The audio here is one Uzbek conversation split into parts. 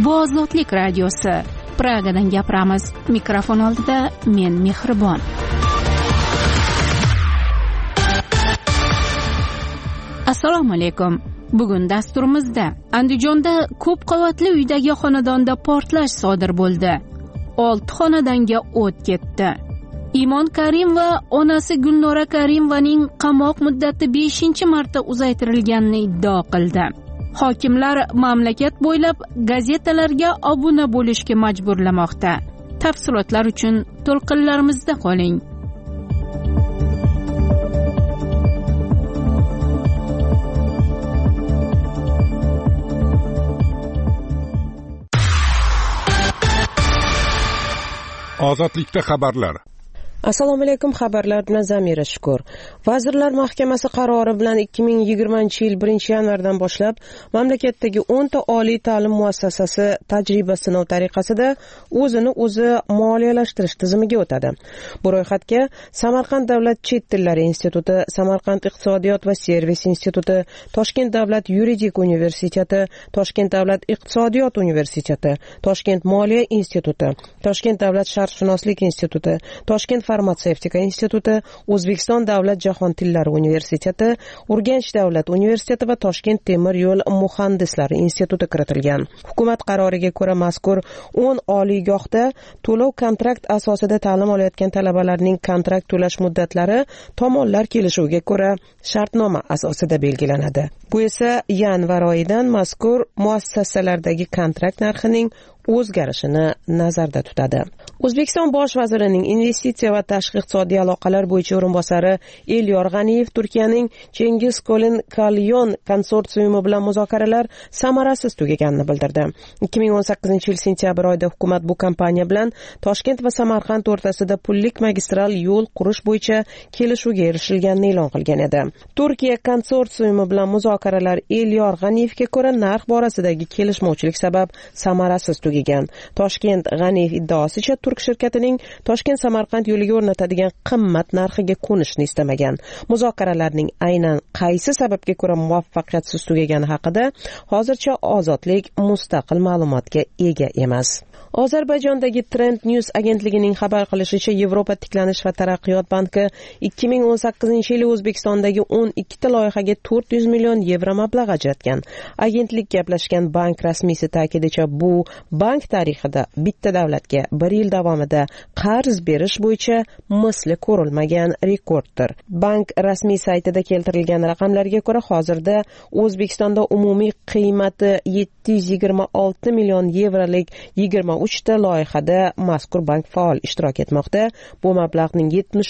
Bu Ozodlik radiosi. Pragadan gapiramiz. Mikrofon oldida men Mehribon. Assalomu alaykum. Bugun dasturimizda Andijonda ko'p qavatli uydagi xonadonda portlash sodir bo'ldi. 6 xonadonga o't ketdi. Imon Karim va onasi Gulnora Karimovaning qamoq muddati 5-marta uzaytirilganini iddao qildi. Hokimlar mamlakat bo'ylab gazetalarga obuna bo'lishga majburlamoqda. Tafsilotlar uchun to'lqinlarimizda qoling. Ozodlikda xabarlar. Assalomu alaykum, xabarlar bilan Zamira Shukur. Vazirlar Mahkamasi qarori bilan 2020-yil 1-yanvardan boshlab mamlakatdagi 10 ta oliy ta'lim muassasasi tajriba sinov tariqasida o'zini o'zi moliyalashtirish tizimiga o'tadi. Bu ro'yxatga Samarqand davlat chet tillari instituti, Samarqand iqtisodiyot va servis instituti, Toshkent davlat yuridik universiteti, Toshkent davlat iqtisodiyot universiteti, Toshkent moliya instituti, Toshkent davlat sharqshunoslik instituti, Toshkent farmatsevtika instituti, O'zbekiston davlat jahon tillari universiteti, Urganch davlat universiteti va Toshkent temir yo'l muhandislari instituti kiritilgan. Hukumat qaroriga ko'ra mazkur 10 oliygohda to'lov kontrakt asosida ta'lim olayotgan talabalarning kontrakt to'lash muddatlari tomonlar kelishuviga ko'ra shartnoma asosida belgilanadi. Bu esa yanvar oyidan mazkur muassasalardagi kontrakt narxining o'zgarishini nazarda tutadi. O'zbekiston bosh vazirining investitsiya va tashqi iqtisodiy aloqalar bo'yicha o'rinbosari Elyor G'aniyev Turkiyaning Cengiz Kolin Kalyon konsorsiumi bilan muzokaralar samarasiz tugaganini bildirdi. 2018-yil sentyabr oyida hukumat bu kompaniya bilan Toshkent va Samarqand o'rtasida pullik magistral yo'l qurish bo'yicha kelishuvga erishilganini e'lon qilgan edi. Turkiya konsorsiumi bilan muzokaralar Elyor G'aniyevga ko'ra narx borasidagi kelishmovchilik sabab samarasiz tugagan. Toshkent G'aniyev iddaosicha Turk shirkatining Toshkent-Samarqand yo'liga o'rnatadigan qimmat narxiga ko'nishni istamagan. Muzokaralarning aynan qaysi sababga ko'ra muvaffaqiyatsiz tugagani haqida hozircha Ozodlik mustaqil ma'lumotga ega emas. Ozarbayjondagi Trend News agentligining xabar qilishicha, Yevropa tiklanish va taraqqiyot banki 2018-yil O'zbekistondagi 12 ta loyihaga 400 million yevro mablag' ajratgan. Agentlik gaplashgan bank rasmiysi ta'kidicha, bu bank tarixida bitta davlatga 1 yil davomida qarz berish bo'yicha misli ko'rilmagan rekorddir. Bank rasmiy saytida keltirilgan raqamlarga ko'ra, hozirda O'zbekistonda umumiy qiymati 726 million yevrolik 23 ta loyihada mazkur bank faol ishtirok etmoqda. Bu mablag'ning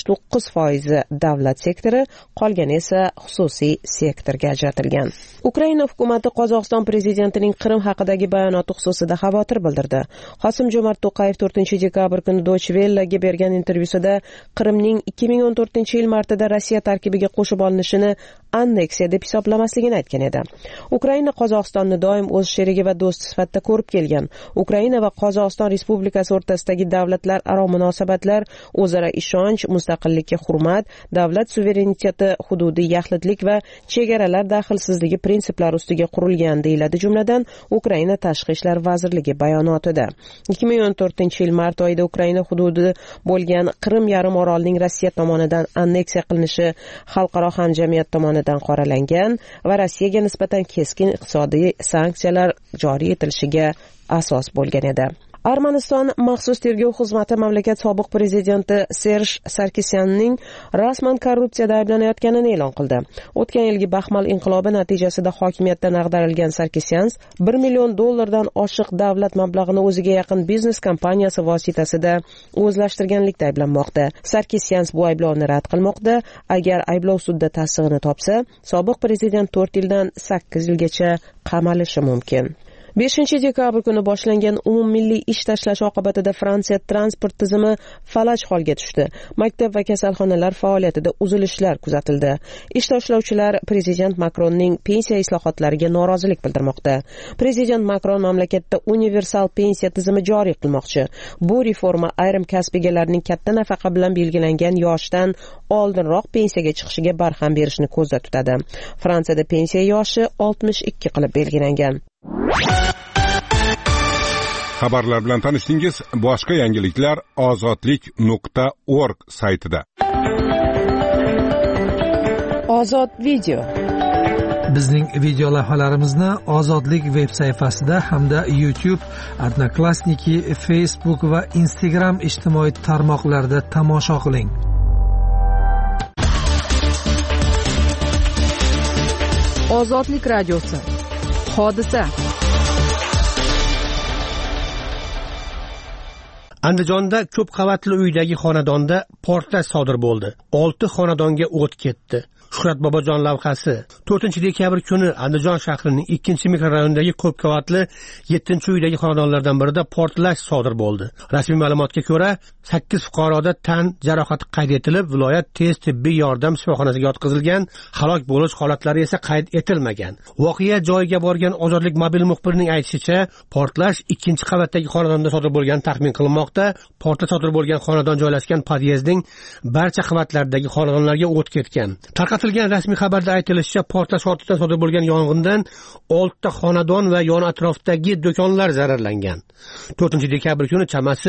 79% davlat sektori, qolgani esa xususiy sektorga ajratilgan. Ukraina hukumati Qozog'iston prezidentining Qrim haqidagi bayonoti xususida xavotir bildirdi. Qosim-Jo'mart To'qayev 4-dekabr kuni Deutsche Welle'ga bergan intervyusida Qrimning 2014-yil martida Rossiya tarkibiga qo'shib olinishini anneksiya deb hisoblamasligini aytgan edi. Ukraina Qozog'istonni doim o'z sherigi va do'sti sifatida ko'rib kelgan. Ukraina va Qozog'iston Respublikasi o'rtasidagi davlatlararo munosabatlar o'zaro ishonch, mustaqillikka hurmat, davlat suvereniteti, hududiy yaxlitlik va chegaralar daxlsizligi prinsiplari ustiga qurilgan, deyiladi jumladan Ukraina Tashqi ishlar vazirligi bayonotida. 2014-yil mart oyida Ukraina hududi bo'lgan Qrim yarim orolining Rossiya tomonidan anneksiya qilinishi xalqaro hamjamiyat tomonidan qoralangan va Rossiyaga nisbatan keskin iqtisodiy sanksiyalar joriy etilishiga asos bo'lgan edi. Armaniston maxsus tergov xizmati mamlakat sobiq prezidenti Serj Sarkisyanning rasman korrupsiyada ayblanayotganini e'lon qildi. O'tgan yilgi Baxmal inqilobi natijasida hokimiyatdan ag'darilgan Sarkisyan $1 million oshiq davlat mablag'ini o'ziga yaqin biznes kompaniyasi vositasida o'zlashtirganlikda ayblanmoqda. Sarkisyan bu ayblovni rad qilmoqda. Agar ayblov sudda tasdig'ini topsa, sobiq prezident 4 yildan 8 yilgacha qamalishi mumkin. 5-dekabr kuni boshlangan umummilliy ish tashlash oqibatida Fransiya transport tizimi falaj holga tushdi. Maktab va kasalxonalar faoliyatida uzilishlar kuzatildi. Ish tashlovchilar prezident Makronning pensiya islohotlariga norozilik bildirmoqda. Prezident Makron mamlakatda universal pensiya tizimi joriy qilmoqchi. Bu reforma ayrim kasb egalarining katta nafaqa bilan belgilangan yoshdan oldinroq pensiyaga chiqishiga barham berishni ko'zda tutadi. Fransiyada pensiya yoshi 62 qilib belgilangan. Xabarlar bilan tanishdingiz. Boshqa yangiliklar ozodlik.org saytida. Ozod video. Bizning video lavhalarimizni Ozodlik veb sayfasida hamda YouTube, Odnoklassniki, Facebook va Instagram ijtimoiy tarmoqlarida tomosha qiling. Ozodlik radiosi. Hodisa. Andijonda ko'p qavatli uydagi xonadonda portlash sodir bo'ldi. 6 xonadonga o't ketdi. Shuhrat Bobojon lavhasi 4-dekabr kuni Andijon shahrining 2-mikrorayonidagi ko'p qavatli 7-uydagi xonadonlardan birida portlash sodir bo'ldi. Rasmiy ma'lumotga ko'ra, 8 fuqaroda tan jarohati qayd etilib, viloyat tez tibbiy yordam shifoxonasiga yotqizilgan. Halok bo'lish holatlari esa qayd etilmagan. Voqea joyiga borgan Ozodlik mobil muxbirining aytishicha, portlash 2-qavatdagi xonadonda sodir bo'lgani taxmin qilinmoqda. Portlash sodir bo'lgan xonadon joylashgan podyezdning barcha qavatlaridagi xonadonlarga o't ketgan. Tarqatilgan rasmiy xabarda aytilishicha, portlash ortidan sodir bo'lgan yong'indan 6 xonadon va yon atrofdagi do'konlar zararlangan. 4-dekabr kuni chamasi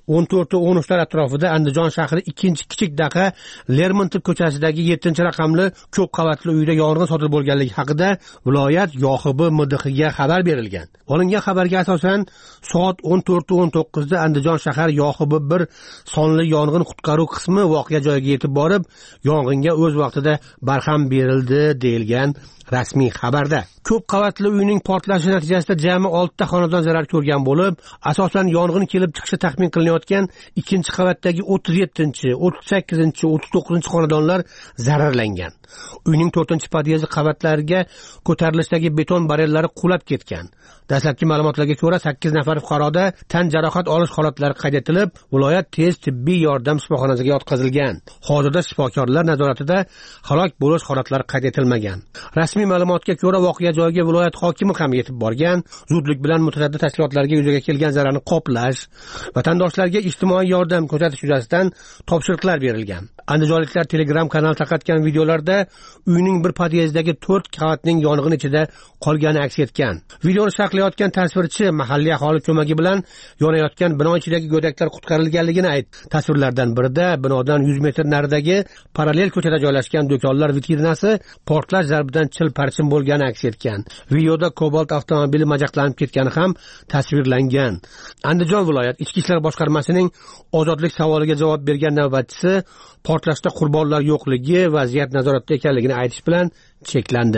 14:13 atrofida Andijon shahri 2-kichik daqa Lermontov ko'chasidagi 7-raqamli ko'p qavatli uyda yong'in sodir bo'lganligi haqida viloyat YOXB MDXga xabar berilgan. Olingan xabarga asosan soat 14:19 da Andijon shahar YOXB 1 sonli yong'in qutqaruv qismi voqea joyiga yetib borib, yong'inga o'z vaqtida barham berildi deyilgan rasmiy xabarda. Ko'p qavatli uyning portlashi natijasida jami 6 xonadon zarar ko'rgan bo'lib, asosan yong'in kelib chiqishi taxmin qilinayotgan 2-qavatdagi 37, 38, 39 xonadonlar zararlangan. Uyning 4-podyezdi qavatlariga ko'tarilishdagi beton barellari qulab ketgan. Dastlabki ma'lumotlarga ko'ra 8 nafar fuqaroda tan jarohat olish holatlari qayd etilib, viloyat tez tibbiy yordam shifoxonasiga yotqizilgan. Hozirda shifokorlar nazoratida, halok bo'lish holatlari qayd etilmagan. Rasmiy ma'lumotga ko'ra, voqea joyiga viloyat hokimi ham yetib borgan. Zudlik bilan mutasaddi tashkilotlarga yuzaga kelgan zararni qoplash, vatandoshlarga ijtimoiy yordam ko'rsatish yuzasidan topshiriqlar berilgan. Andijonliklar Telegram kanal tarqatgan videolarda uyning bir podyezdagi 4 qavatning yong'in ichida qolgani aks etgan. Videoni saqlayotgan tasvirchi mahalliy aholi ko'magi bilan yonayotgan bino ichidagi go'daklar qutqarilganligini aytdi. Tasvirlardan birida binodan 100 metr naridagi parallel ko'chada joylashgan do'konlar vitrinasi portlash zarbidan chil-parchin bo'lgani aks etgan. Videoda Cobalt avtomobili majaqlanib ketgani ham tasvirlangan. Andijon viloyat Ichki ishlar boshqarmasining ozodlik savoliga javob bergan navbatchisi portlashda qurbonlar yo'qligi, vaziyat nazoratda ekanligini aytish bilan cheklandi.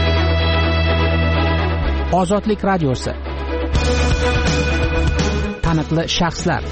Ozodlik radiosi. Taniqli shaxslar.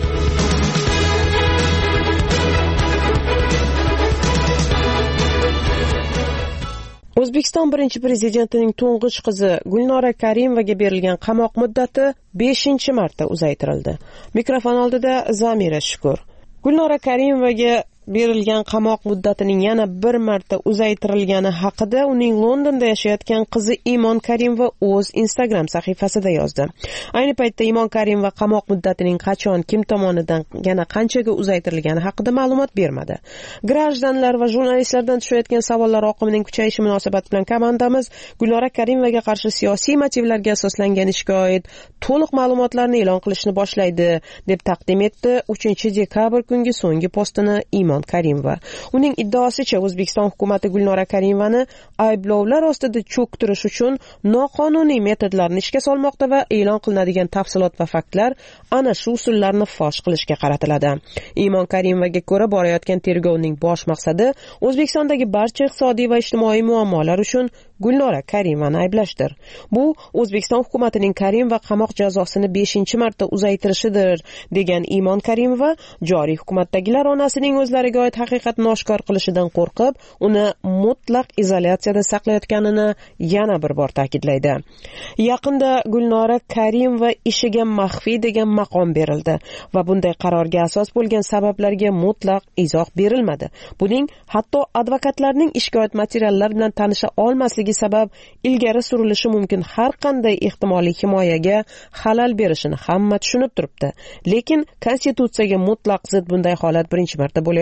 O'zbekiston birinchi prezidentining to'ng'ich qizi Gulnora Karimovaga berilgan qamoq muddati 5-marta uzaytirildi. Mikrofon oldida Zamira Shukur. Gulnora Karimovaga berilgan qamoq muddatining yana bir marta uzaytirilgani haqida uning Londonda yashayotgan qizi Imon Karimova o'z Instagram sahifasida yozdi. Ayni paytda Imon Karimova qamoq muddatining qachon, kim tomonidan, yana qanchaga uzaytirilgani haqida ma'lumot bermadi. Grajdanlar va jurnalistlardan tushayotgan savollar oqimining kuchayishi munosabati bilan komandamiz Gulnora Karimovaga qarshi siyosiy motivlarga asoslangan ishga oid to'liq ma'lumotlarni e'lon qilishni boshlaydi, deb taqdim etdi 3-dekabr kungi so'nggi postini Imon Karimova. Uning iddaosicha O'zbekiston hukumatı Gulnora Karimovani ayblovlar ostida cho'ktirish uchun noqonuniy metodlarni ishga solmoqda va e'lon qilinadigan tafsilot va faktlar ana shu usullarni fosh qilishga qaratiladi. Imon Karimovaga ko'ra, borayotgan tergovning bosh maqsadi O'zbekistondagi barcha iqtisodiy va ijtimoiy muammolar uchun Gulnora Karimovani ayblashdir. Bu O'zbekiston hukumatining Karimova qamoq jazosini 5-marta uzaytirishidir, degan Imon Karimova joriy hukumatdagilar onasining o'zlariga oid haqiqatni oshkor qilishidan qo'rqib, uni mutlaq izolyatsiyada saqlayotganini yana bir bor ta'kidlaydi. Yaqinda Gulnora Karimova ishiga maxfiy degan maqom berildi va bunday qarorga asos bo'lgan sabablarga mutlaq izoh berilmadi. Buning hatto advokatlarning ishga oid materiallar bilan tanisha olmasligi sabab ilgari surilishi mumkin har qanday ehtimoliy himoyaga xalal berishini hamma tushunib turibdi. Lekin konstitutsiyaga mutlaq zid bunday holat birinchi marta bo'layotgan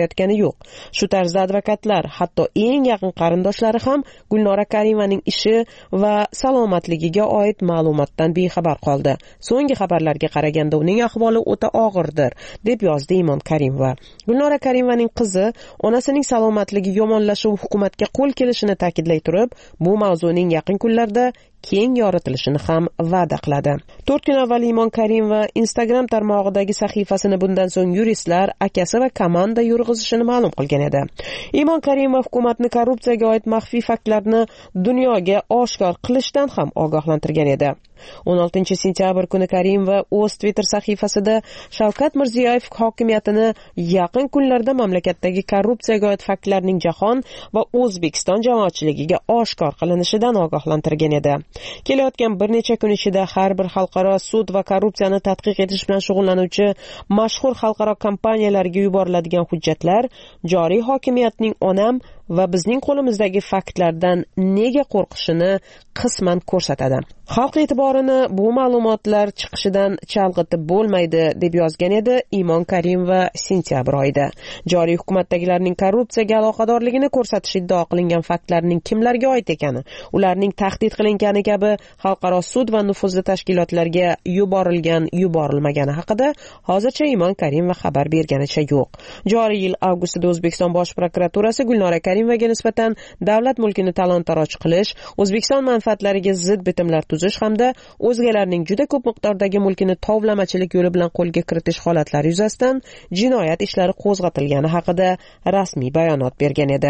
qilayotgani yo'q. Shu tarzda advokatlar, hatto eng yaqin qarindoshlari ham Gulnora Karimaning ishi va salomatligiga oid ma'lumotdan bexabar qoldi. So'nggi xabarlarga qaraganda uning ahvoli o'ta og'irdir, deb yozdi Imon Karimova. Gulnora Karimaning qizi onasining salomatligi yomonlashuv hukumatga qo'l kelishini ta'kidlay turib, bu mavzuning yaqin kunlarda keng yoritilishini ham va'da qiladi. 4 kun avval Imon Karimova Instagram tarmog'idagi sahifasini bundan so'ng yuristlar, akasi va komanda yurg'izishini ma'lum qilgan edi. Imon Karimova hukumatni korrupsiyaga oid maxfiy faktlarni dunyoga oshkor qilishdan ham ogohlantirgan edi. 16 sentyabr kuni Karimova o'z Twitter sahifasida Shavkat Mirziyoyev hokimiyatini yaqin kunlarda mamlakatdagi korrupsiyaga oid faktlarning jahon va O'zbekiston jamoatchiligiga oshkor qilinishidan ogohlantirgan edi. Kelayotgan bir necha kun ichida har bir xalqaro sud va korrupsiyani tadqiq etish bilan shug'ullanuvchi mashhur xalqaro kompaniyalarga yuboriladigan hujjatlar joriy hokimiyatning onam va bizning qo'limizdagi faktlardan nega qo'rqishini qisman ko'rsatadi. Xalq e'tiborini bu ma'lumotlar chiqishidan chalg'itib bo'lmaydi, deb yozgan edi Imon Karimova sentyabr oyida. Joriy hukumatdagilarning korrupsiyaga aloqadorligini ko'rsatish iddao qilingan faktlarning kimlarga oid ekani, ularning tahdid qilingani kabi xalqaro sud va nufuzli tashkilotlarga yuborilmagani haqida hozircha Imon Karimova xabar berganicha yo'q. Joriy yil avgustida O'zbekiston Bosh prokuraturasi Gulnora Karimovaga nisbatan davlat mulkini talon-taroj qilish, O'zbekiston manfaatlariga zid bitimlar tuzish hamda o'zgalarning juda ko'p miqdordagi mulkini tovlamachilik yo'li bilan qo'lga kiritish holatlari yuzasidan jinoyat ishlari qo'zg'atilgani haqida rasmiy bayonot bergan edi.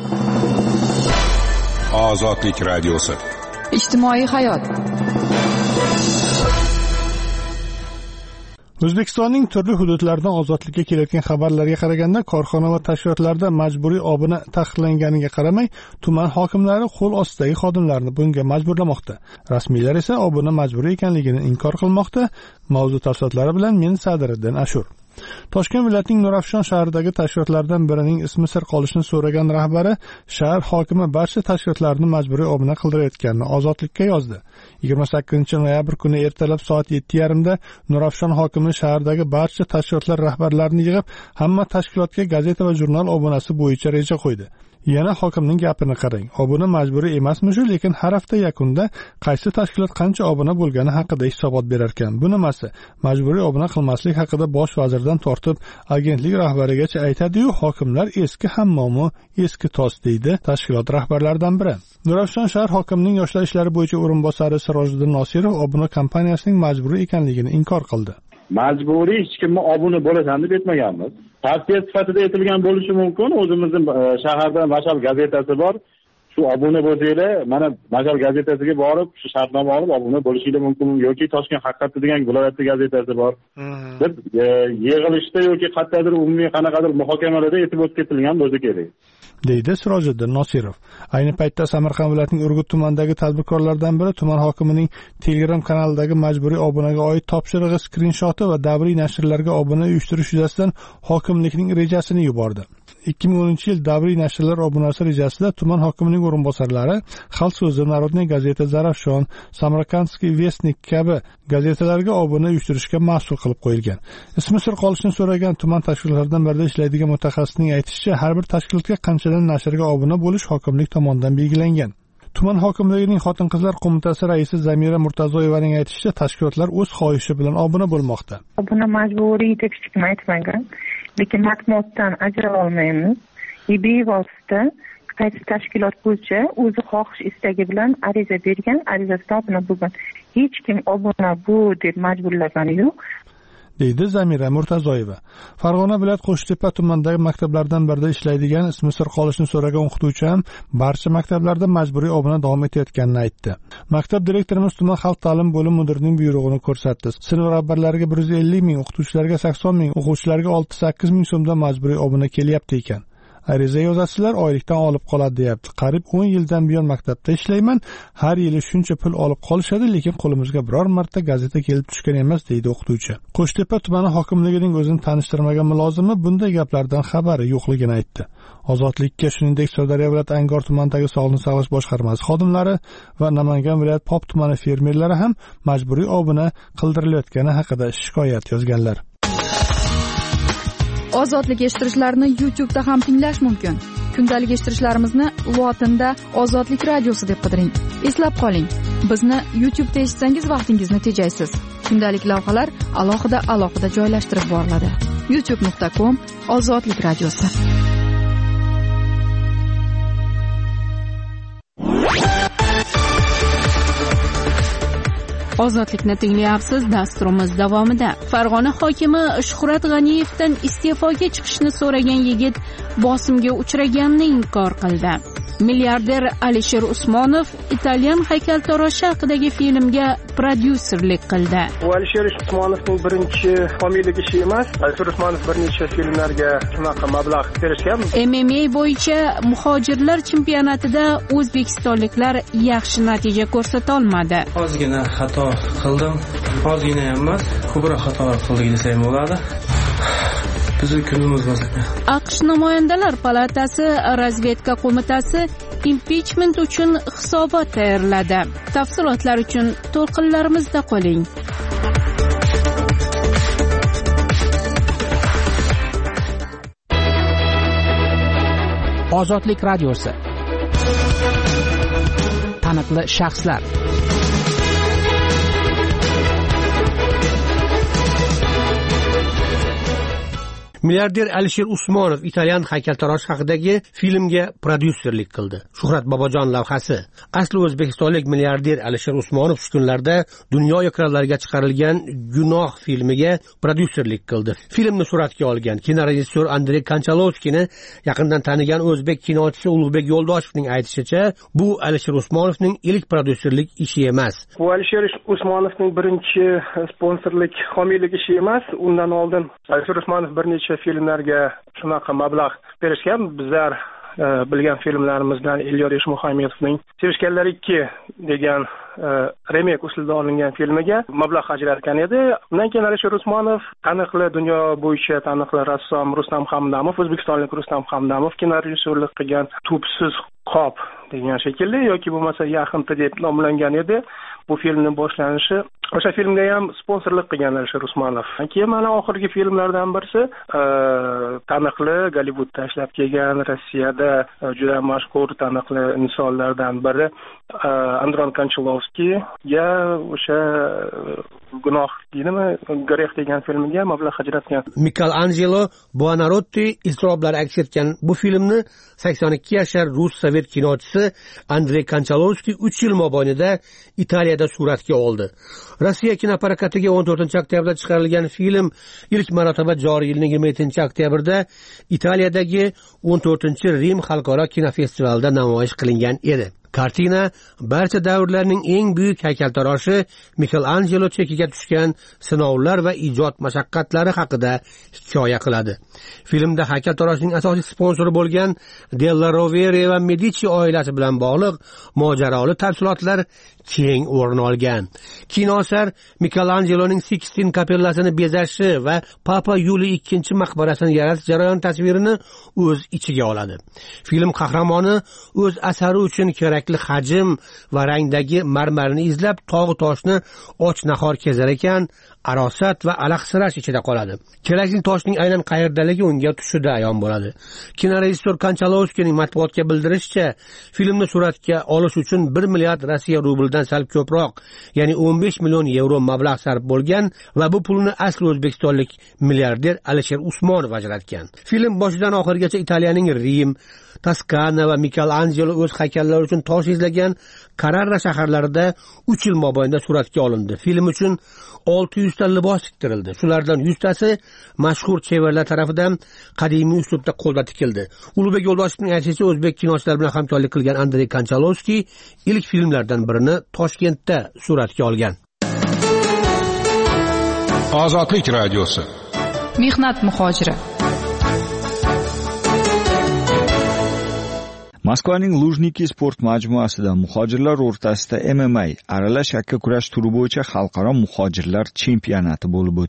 Ozodlik radiosi. Ijtimoiy hayot. O'zbekistonning turli hududlaridan ozodlikka kelayotgan xabarlarga qaraganda, korxona va tashkilotlarda majburiy obuna taqiqlanganiga qaramay, tuman hokimlari qo'l ostidagi xodimlarni bunga majburlamoqda. Rasmiylar esa obuna majburiy ekanligini inkor qilmoqda. Mavzu tafsilotlari bilan men Sadiriddin Ashur. Toshkent viloyatining Nurafshon shahridagi tashkilotlardan birining ismi sir qolishini so'ragan rahbari shahar hokimi barcha tashkilotlarni majburiy obuna qildirayotganini Ozodlikka yozdi. 28-noyabr kuni ertalab soat 7:30 da Nurafshon hokimi shahardagi barcha tashkilotlar rahbarlarini yig'ib, hamma tashkilotga gazeta va jurnal obunasi bo'yicha reja qo'ydi. Yana hokimning gapini qarang. Obuna majburiy emasmi shu, lekin har hafta yakunida qaysi tashkilot qancha obuna bo'lgani haqida hisobot berar ekan. Bu nimasi? Majburiy obuna qilmaslik haqida bosh vazirdan tortib agentlik rahbarigacha aytadi-yu, hokimlar eski hammomi, eski tos deydi tashkilot rahbarlaridan biri. Nurafshon shahar hokimining yoshlar ishlari bo'yicha o'rinbosari Sirojiddin Nosirov obuna kompaniyasining majburiy ekanligini inkor qildi. Majburiy hech kimni obuna bo'lasan deb aytmaganmiz. Tavsiya sifatida aytilgan bo'lishi mumkin. O'zimizning shaharda Mashal gazetasi bor. Shu obuna bo'lsanglar, mana Mashal gazetasiga borib, shu shartnoma olib obuna bo'lishingiz mumkin yoki Toshkent haqiqati degan viloyatning gazetasi bor. Deb yig'ilishda yoki qayerdadir umumiy qanaqadir muhokamalarda aytib o'tib ketilgan bo'lsa kerak, deydi Sirojiddin Nosirov. Ayni paytda Samarqand viloyatining Urgut tumanidagi tadbirkorlardan biri tuman hokimining Telegram kanalidagi majburiy obunaga oid topshirig'i skrinshoti va davriy nashrlarga obuna uyushtirish yuzasidan hokimlikning rejasini yubordi. 2010 yil davriy nashrlar obunasi rejasida tuman hokimining o'rinbosarlari Xalq so'zi, Narodniy gazeta, Zarafshon, Samarkandskiy Vestnik kabi gazetalarga obuna uyushtirishga mas'ul qilib qo'yilgan. Ismi sir qolishini so'ragan tuman tashkilotlaridan birida ishlaydigan mutaxassisning aytishicha, har bir tashkilotga qanchadan nashrga obuna bo'lish hokimlik tomonidan belgilangan. Tuman hokimligining Xotin-qizlar qo'mitasi raisi Zamira Murtazoyevaning aytishicha, tashkilotlar o'z xohishi bilan obuna bo'lmoqda. Obuna majburiy deb hech kim aytmagan, lekin matbuotdan ajrala olmaymiz. Bevosita qaysi tashkilot bo'yicha o'zi xohish istagi bilan ariza bergan, arizasida obuna bo'lgan. Hech kim obuna bo'l deb majburlagani yo'q, deydi Zamira Murtazoyeva. Farg'ona viloyat Qo'shtepa tumanidagi maktablardan birida ishlaydigan ismi sir qolishini so'ragan o'qituvchi ham barcha maktablarda majburiy obuna davom etayotganini aytdi. Maktab direktorimiz tuman xalq ta'lim bo'limi mudirining buyrug'ini ko'rsatdi. Sinf rahbarlariga 150 ming, o'qituvchilarga 80 ming, o'quvchilarga 6-8 ming so'mdan majburiy obuna kelyapti ekan. Ariza yozasizlar, oylikdan olib qoladi, deyapti. Qarib 10 yildan buyon maktabda ishlayman. Har yili shuncha pul olib qolishadi, lekin qo'limizga biror marta gazeta kelib tushgan emas, deydi o'qituvchi. Qo'shtepa tumani hokimligining o'zini tanishtirmagan mulozimi bunday gaplardan xabari yo'qligini aytdi. Ozodlikka shuningdek Sirdaryo viloyati Angor tumanidagi sog'liqni saqlash boshqarmasi xodimlari va Namangan viloyati Pop tumani fermerlari ham majburiy obuna qildirilayotgani haqida shikoyat yozganlar. Ozodlik eshittirishlarni YouTube'da ham tinglash mumkin. Kundalik eshittirishlarimizni lotinda Ozodlik radiosi deb qidiring. Eslab qoling, bizni YouTube'da eshitsangiz vaqtingizni tejaysiz. Kundalik lavhalar alohida joylashtirib boriladi. youtube.com/Ozodlik radiosi. Ozodlikni tinglayapsiz. Dasturimiz davomida Farg'ona hokimi Shuhrat G'aniyevdan iste'foga chiqishni so'ragan yigit bosimga uchraganini inkor qildi. Milliarder Alisher Usmonov italyan haykaltaroshi haqidagi filmga prodyuserlik qildi. Bu Alisher Usmonovning birinchi homiylik ishi emas. Alisher Usmonov bir necha filmlarga shunaqa mablag' berishgan. MMA bo'yicha muhojirlar chempionatida o'zbekistonliklar yaxshi natija ko'rsata olmadi. Ozgina xato qildim. Ozgina emas, ko'proq xatolar qildik desam bo'ladi. Bizning kunimiz bo'lsa. AQSh namoyandalar palatasi razvedka qo'mitasi impichment uchun hisobot tayyorladi. Tafsilotlar uchun to'lqinlarimizda qoling. Ozodlik radiosi. Taniqli shaxslar. Milliarder Alisher Usmonov italyan haykaltarosh haqidagi filmga prodyuserlik qildi. Shuhrat Bobojon lavhasi. Asli o'zbekistonlik milliarder Alisher Usmonov shu kunlarda dunyo ekranlariga chiqarilgan Gunoh filmiga prodyuserlik qildi. Filmni suratga olgan kinorejissyor Andrey Konchalovskiyni yaqindan tanigan o'zbek kinochisi Ulug'bek Yo'ldoshevning aytishicha, bu Alisher Usmonovning ilk prodyuserlik ishi emas. Bu Alisher Usmonovning birinchi sponsorlik, homiylik ishi emas. Undan oldin Alisher Usmonov bir necha filmlarga shunaqa mablag' berishgan. Bizlar bilgan filmlarimizdan Elyor Eshmuhamedovning Sevishganlar 2 degan remake usulida olingan filmiga mablag' ajratgan edi. Undan keyin Alisher Usmonov taniqli dunyo bo'yicha taniqli rassom Rustam Hamdamov, o'zbekistonlik Rustam Hamdamov kinorejissyorlik qilgan Tubsiz qop degan shekilli yoki bo'lmasa Yaxinti deb nomlangan edi. Bu filmning boshlanishi o'sha filmga ham sponsorlik qilgan Alisher Usmonov. Keyin mana oxirgi filmlardan birisi taniqli Gollivudda ishlab kelgan, Rossiyada juda mashhur taniqli insonlardan biri Andron Konchalovskiyga o'sha Gunoh deydimi, Greh degan filmga mablag' ajratgan. Michelangelo Buonarroti iztiroblar aks etgan bu filmni 82 yashar rus sovet kinochisi Andrey Konchalovskiy 3 yil mobaynida Italiyada suratga oldi. Rossiya kinoprokatiga 14-oktyabrda chiqarilgan film ilk marotaba joriy yilning 27-oktyabrda Italiyadagi 14-Rim xalqaro kinofestivalida namoyish qilingan edi. Kartina barcha davrlarning eng buyuk haykaltaroshi Michelangelo chekiga tushgan sinovlar va ijod mashaqqatlari haqida hikoya qiladi. Filmda haykaltaroshning asosiy sponsori bo'lgan Della Rovere va Medici oilasi bilan bog'liq mojaroli tafsilotlar keng o'rin olgan. Kinoasar Michelangeloning Sixtin kapellasini bezashi va Papa Yuliy II maqbarasini yaratish jarayoni tasvirini o'z ichiga oladi. Film qahramoni o'z asari uchun kerakli hajm va rangdagi marmarni izlab tog' toshni och-nahor kezar ekan, arosat va alahsirash ichida qoladi. Kerakli toshning aynan qayerdaligi unga tushida ayon bo'ladi. Kinorejissyor Konchalovskiyning matbuotga bildirishicha, filmni suratga olish uchun 1 milliard Rossiya rublidan sal ko'proq, ya'ni 15 million yevro mablag' sarf bo'lgan va bu pulni asli o'zbekistonlik milliarder Alisher Usmonov ajratgan. Film boshidan oxirigacha Italiyaning Rim, Toskana va Michelangelo o'z haykallari uchun tosh izlagan Carrara shaharlarida 3 yil mobaynida suratga olindi. Film uchun 600 ta libos tiktirildi. Shulardan 100 tasi mashhur chevarlar tarafidan qadimiy uslubda qo'lda tikildi. Ulug'bek Yo'ldoshevning aytishicha, o'zbek kinochilar bilan hamkorlik qilgan Andrey Konchalovskiy ilk filmlardan birini Toshkentda suratga olgan. Ozodlik radiosi. Mehnat muhojiri. Moskvaning Lujniki sport majmuasida muhojirlar o'rtasida MMA aralash yakka kurash turi bo'yicha xalqaro muhojirlar chempionati bo'lib o'tdi.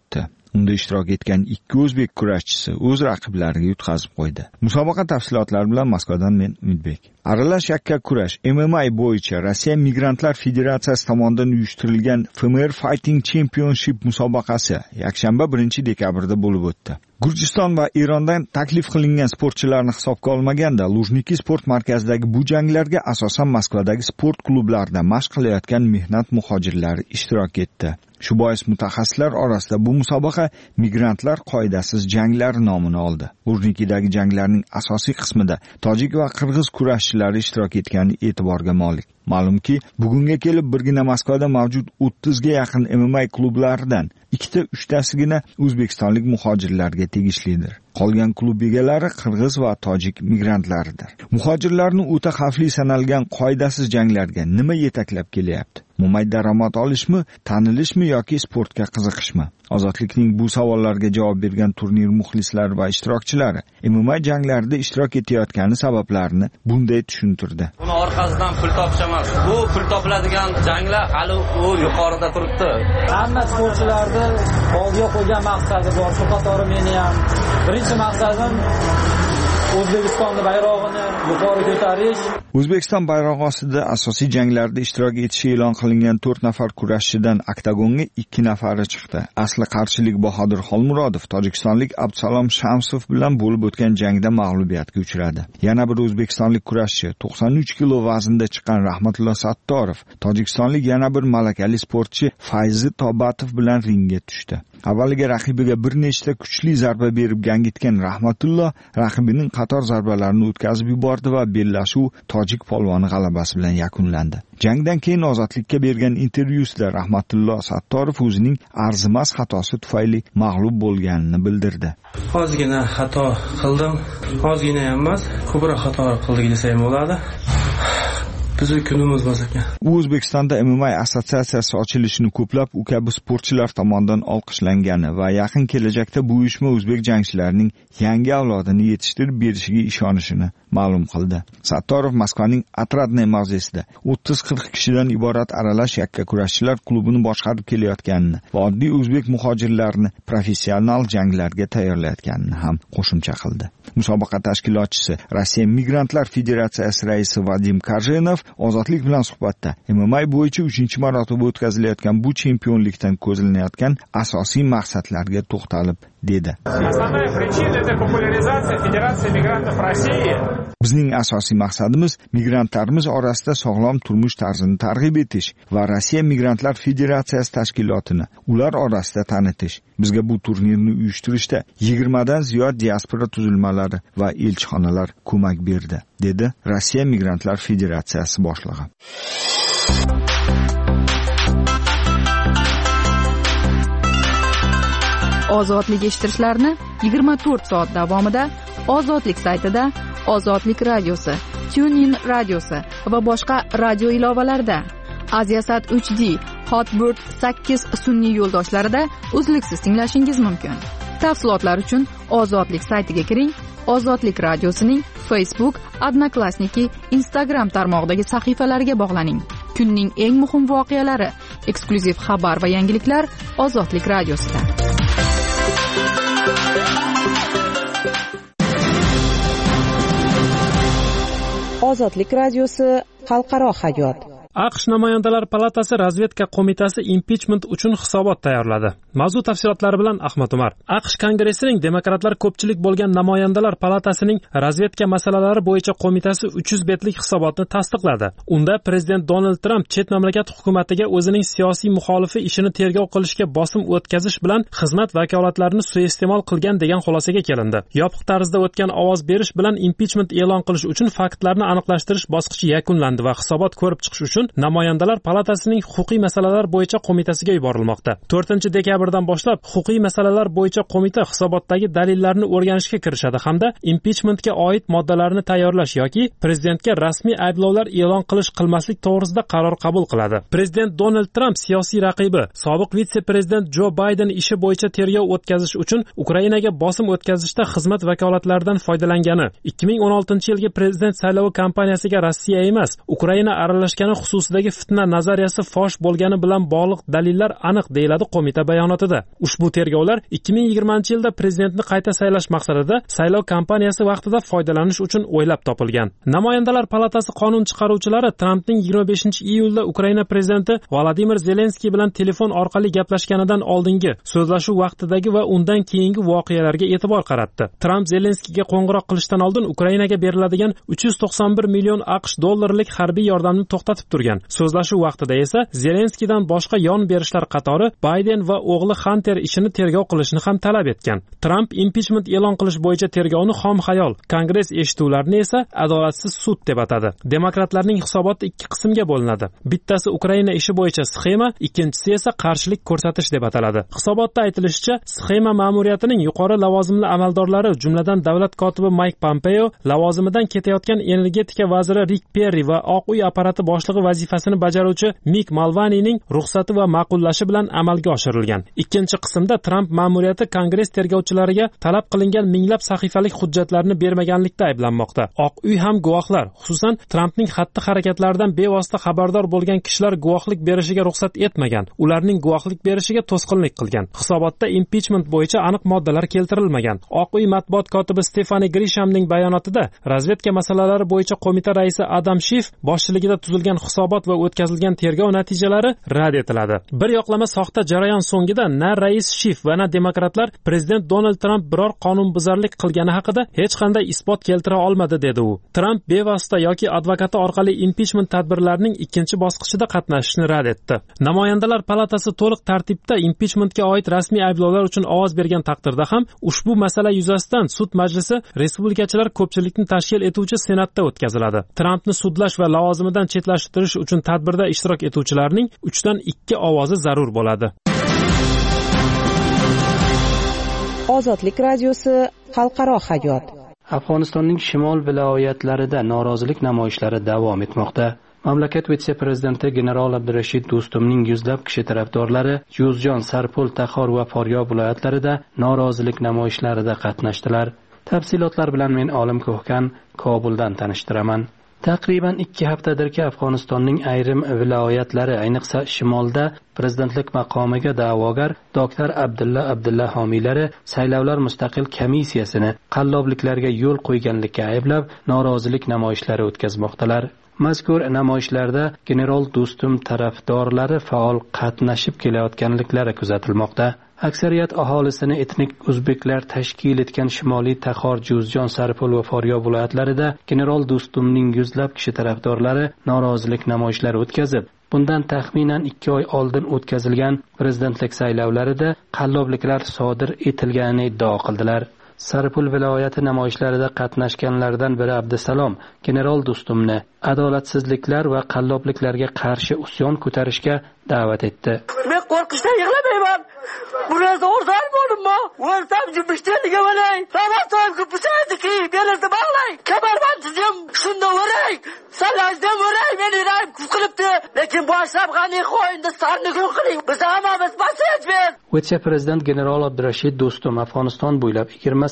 Unda ishtirok etgan 2 o'zbek kurashchisi o'z raqiblariga yutqazib qo'ydi. Musobaqa tafsilotlari bilan Moskvadan men Umidbek. Aralash yakka kurash MMA bo'yicha Rossiya Migrantlar Federatsiyasi tomonidan uyushtirilgan FMR Fighting Championship musobaqasi yakshanba 1-dekabrda bo'lib o'tdi. Gurjiston va Erondan taklif qilingan sportchilarni hisobga olmaganda, Lujniki sport markazidagi bu janglarga asosan Moskvadagi sport klublarida mashq qilayotgan mehnat muhojirlari ishtirok etdi. Shu bois mutaxassislar orasida bu musobaqa migrantlar qoidasiz janglar nomini oldi. Lujnikidagi janglarning asosiy qismida tojik va qirg'iz kurashchilari ishtirok etgani e'tiborga molik. Ma'lumki, bugunga kelib birgina Moskvada mavjud 30 ga yaqin MMA klublaridan 2-3tasigina o'zbekistonlik muhojirlarga tegishlidir. Qolgan klub egalari qirg'iz va tojik migrantlaridir. Muhojirlarning o'ta xavfli sanalgan qoidasiz janglarga nima yetaklab kelyapti? Mo'may daromad olishmi, tanilishmi yoki sportga qiziqishmi? Ozodlikning bu savollarga javob bergan turnir muxlislari va ishtirokchilari MMA janglarida ishtirok etayotgani sabablarini bunday tushuntirdi. Buni orqasidan pul topish emas. Bu pul topiladigan janglar hali u yuqorida turibdi. Hamma sportchilarni oldiga qo'ygan maqsadi bor. Shu qatori meni ham birinchi maqsadim O'zbekistonning bayrog'ini yuqori ko'tarish. O'zbekiston bayrog'i ostida asosiy janglarda ishtirok etishi e'lon qilingan 4 nafar kurashchidan oktagonga 2 nafari chiqdi. Asli qarshilik Bahodir Xolmurodov tojikistonlik Abdusalom Shamsov bilan bo'lib o'tgan jangda mag'lubiyatga uchradi. Yana bir o'zbekistonlik kurashchi 93 kilo vaznda chiqqan Rahmatullo Sattorov tojikistonlik yana bir malakali sportchi Fayzi Tobatov bilan ringga tushdi. Avvaliga raqibiga bir nechta kuchli zarba berib gangitgan Rahmatullo raqibining qator zarbalarini o'tkazib yubordi va bellashuv tojik polvoni g'alabasi bilan yakunlandi. Jangdan keyin Ozodlikka bergan intervyusida Rahmatullo Sattorov o'zining arzimas xatosi tufayli mag'lub bo'lganini bildirdi. Ozgina xato qildim. Ozgina emas, ko'proq xatolar qildik desam bo'ladi. Bizning kunimiz bor ekan. U O'zbekistonda MMA assotsiatsiyasi ochilishini ko'plab u kabi sportchilar tomonidan olqishlangani va yaqin kelajakda bu uyushma o'zbek jangchilarining yangi avlodini yetishtirib berishiga ishonishini ma'lum qildi. Sattorov Moskvaning Otradnoy mavzesida 30-40 kishidan iborat aralash yakka kurashchilar klubini boshqarib kelayotganini va oddiy o'zbek muhojirlarini professional janglarga tayyorlayotganini ham qo'shimcha qildi. Musobaqa tashkilotchisi Rossiya Migrantlar Federatsiyasi raisi Vadim Karjenov Ozodlik bilan suhbatda MMA bo'yicha 3-marotaba o'tkazilayotgan bu chempionlikdan ko'zlanayotgan asosiy maqsadlarga to'xtalib dedi. Bizning asosiy maqsadimiz migrantlarimiz orasida sog'lom turmush tarzini targ'ib etish va Rossiya Migrantlar Federatsiyasi tashkilotini ular orasida tanitish. Bizga bu turnirni uyushtirishda 20 dan ziyod diaspora tuzilmalari va elchixonalar ko'mak berdi, dedi Rossiya Migrantlar Federatsiyasi boshlig'i. Ozodlik eshittirishlarni 24 soat davomida Ozodlik saytida, Ozodlik radiosi, TuneIn radiosi va boshqa radio ilovalarida, Aziasat 3D, Hotbird 8 sun'iy yo'ldoshlarida uzluksiz tinglashingiz mumkin. Tafsilotlar uchun Ozodlik saytiga kiring. Ozodlik radiosining Facebook, Odnoklassniki, Instagram tarmog'idagi sahifalariga bog'laning. Kunning eng muhim voqealari, eksklyuziv xabar va yangiliklar Ozodlik radiosida. Ozodlik radiosi xalqaro hayot. AQSh namoyandalar palatasi razvedka qo'mitasi impichment uchun hisobot tayyorladi. Mavzu tafsilotlari bilan Ahmad Umar. AQSh kongressining demokratlar ko'pchilik bo'lgan namoyandalar palatasining razvedka masalalari bo'yicha qo'mitasi 300 betlik hisobotni tasdiqladi. Unda prezident Donald Trump chet mamlakat hukumatiga o'zining siyosiy muxolifi ishini tergov qilishga bosim o'tkazish bilan xizmat vakolatlarini suiiste'mol qilgan degan xulosaga kelindi. Yopiq tarzda o'tgan ovoz berish bilan impichment e'lon qilish uchun faktlarni aniqlashtirish bosqichi yakunlandi va hisobot ko'rib chiqish uchun namoyandalar palatasining huquqiy masalalar bo'yicha qo'mitasiga yuborilmoqda. 4-dekabrdan boshlab huquqiy masalalar bo'yicha qo'mita hisobotdagi dalillarni o'rganishga kirishadi hamda impichmentga oid moddalarni tayyorlash yoki prezidentga rasmiy ayblovlar e'lon qilmaslik to'g'risida qaror qabul qiladi. Prezident Donald Trump siyosiy raqibi, sobiq vitse-prezident Jo Bayden ishi bo'yicha tergov o'tkazish uchun Ukrainaga bosim o'tkazishda xizmat vakolatlaridan foydalangani, 2016-yilgi prezident saylovi kampaniyasiga Rossiya emas, Ukraina aralashgani xususidagi fitna nazariyasi fosh bo'lgani bilan bog'liq dalillar aniq, deyiladi qo'mita bayonotida. bayonotida ushbu tergovlar 2020-yilda prezidentni qayta saylash maqsadida saylov kampaniyasi vaqtida foydalanish uchun o'ylab topilgan. Namoyandalar palatasi qonun chiqaruvchilari Trampning 25-iyulda Ukraina prezidenti Volodimir Zelenskiy bilan telefon orqali gaplashganidan oldingi so'zlashuv vaqtidagi va undan keyingi voqealarga e'tibor qaratdi. Tramp Zelenskiyga qo'ng'iroq qilishdan oldin Ukrainaga beriladigan 391 million AQSh dollarlik harbiy yordamni to'xtatib turgan. So'zlashuv vaqtida esa Zelenskiydan boshqa yon berishlar qatori Bayden va o'g'li Hunter ishini tergov qilishni ham talab etgan. Tramp impichment e'lon qilish bo'yicha tergovni xom xayol, Kongress eshituvlarini esa adolatsiz sud deb atadi. Demokratlarning hisoboti ikki qismga bo'linadi. Bittasi Ukraina ishi bo'yicha sxema, ikkinchisi esa qarshilik ko'rsatish deb ataladi. Hisobotda aytilishicha, sxema ma'muriyatining yuqori lavozimli amaldorlari, jumladan davlat kotibi Mike Pompeo, lavozimidan ketayotgan energetika vaziri Rick Perry va Oq uy apparati boshlig'i vazifasini bajaruvchi Mick Mulvaneyning ruxsati va ma'qullashi bilan amalga oshirilgan. Ikkinchi qismda Tramp ma'muriyati Kongress tergovchilariga talab qilingan minglab sahifalik hujjatlarni bermaganlikda ayblanmoqda. Oq uy ham guvohlar, xususan Trampning xatti-harakatlaridan bevosita xabardor bo'lgan kishilar guvohlik berishiga ruxsat etmagan, ularning guvohlik berishiga to'sqinlik qilgan. Hisobotda impichment bo'yicha aniq moddalar keltirilmagan. Oq uy matbuot kotibi Stefani Grishamning bayonotida razvedka masalalari bo'yicha qo'mita raisi Adam Schiff boshchiligida tuzilgan hisobot va o'tkazilgan tergov natijalari rad etiladi. Bir yoqlama soxta jarayon so'ngida na rais Schiff va na demokratlar prezident Donald Tramp biror qonunbuzarlik qilgani haqida hech qanday isbot keltira olmadi, dedi u. Tramp bevosita yoki advokati orqali impichment tadbirlarining ikkinchi bosqichida qatnashishni rad etdi. Namoyandalar palatasi to'liq tartibda impichmentga oid rasmiy ayblovlar uchun ovoz bergan taqdirda ham ushbu masala yuzasidan sud majlisi respublikachilar ko'pchilikni tashkil etuvchi senatda o'tkaziladi. Trampni sudlash va lavozimidan chetlashtirish uchun tadbirda ishtirok etuvchilarning 3 dan 2 ovozi zarur bo'ladi. Ozodlik radiosi xalqaro hayot. Afg'onistonning shimol viloyatlarida norozilik namoyishlari davom etmoqda. Mamlakat vitse-prezidenti general Abdurashid Do'stumning yuzlab kishi tarafdorlari Juzjon, Sarpol, Taxor va Faryab viloyatlarida norozilik namoyishlarida qatnashdilar. Tafsilotlar bilan men Olim Ko'hkan Kobuldan tanishtiraman. Taqriban 2 haftadirki Afg'onistonning ayrim viloyatlari, ayniqsa shimolda prezidentlik maqomiga da'vogar doktor Abdulla homiylari saylovlar mustaqil komissiyasini qallobliklarga yo'l qo'yganlikka ayblab norozilik namoyishlari o'tkazmoqdalar. Mazkur namoyishlarda general Do'stum tarafdorlari faol qatnashib kelayotganliklari kuzatilmoqda. Aksariyat aholisini etnik o'zbeklar tashkil etgan shimoliy Taxor, Juzjon, Sarpol va Faryab viloyatlarida general Do'stumning yuzlab kishi tarafdorlari norozilik namoyishlari o'tkazib, bundan taxminan 2 oy oldin o'tkazilgan prezidentlik saylovlarida qallobliklar sodir etilganini iddao qildilar. Sarpol viloyati namoyishlarida qatnashganlardan biri Abdusalom general Do'stumni adolatsizliklar va qallobliklarga qarshi usyon ko'tarishga da'vat etdi. Men qo'rqishdan yig'lamayman. Burası ortağım olunma. Ortağım cümbüşteydi gemeley. Sabahtan küpüseydi ki belirdi bağlay. Kemerman sizim şunda varay. Salajdan varay beni rayım kıskılıptı. Lekin bu aşrabgani koyunda sarını gün kılayım. Biz ama biz basıyız biz. Vitse-prezident general Abdurashid Do'stum Afg'oniston bo'ylab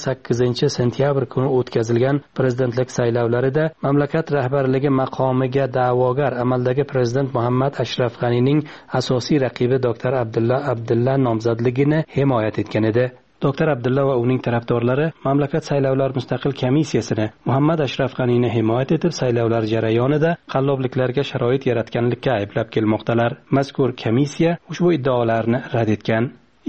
28-sentyabr kuni o'tkazilgan prezidentlik saylovlarida mamlakat rahbarligi maqomiga da'vogar amaldagi prezident Muhammad Ashraf G'anining asosiy raqibi doktor Abdulla nomzodligini himoya etgan edi. Doktor Abdulla va uning tarafdorlari mamlakat saylovlar mustaqil komissiyasini Muhammad Ashraf G'anini himoya etib saylovlar jarayonida qallobliklarga sharoit yaratganlikka ayblab kelmoqdalar. Mazkur komissiya ushbu iddaolarni rad etgan.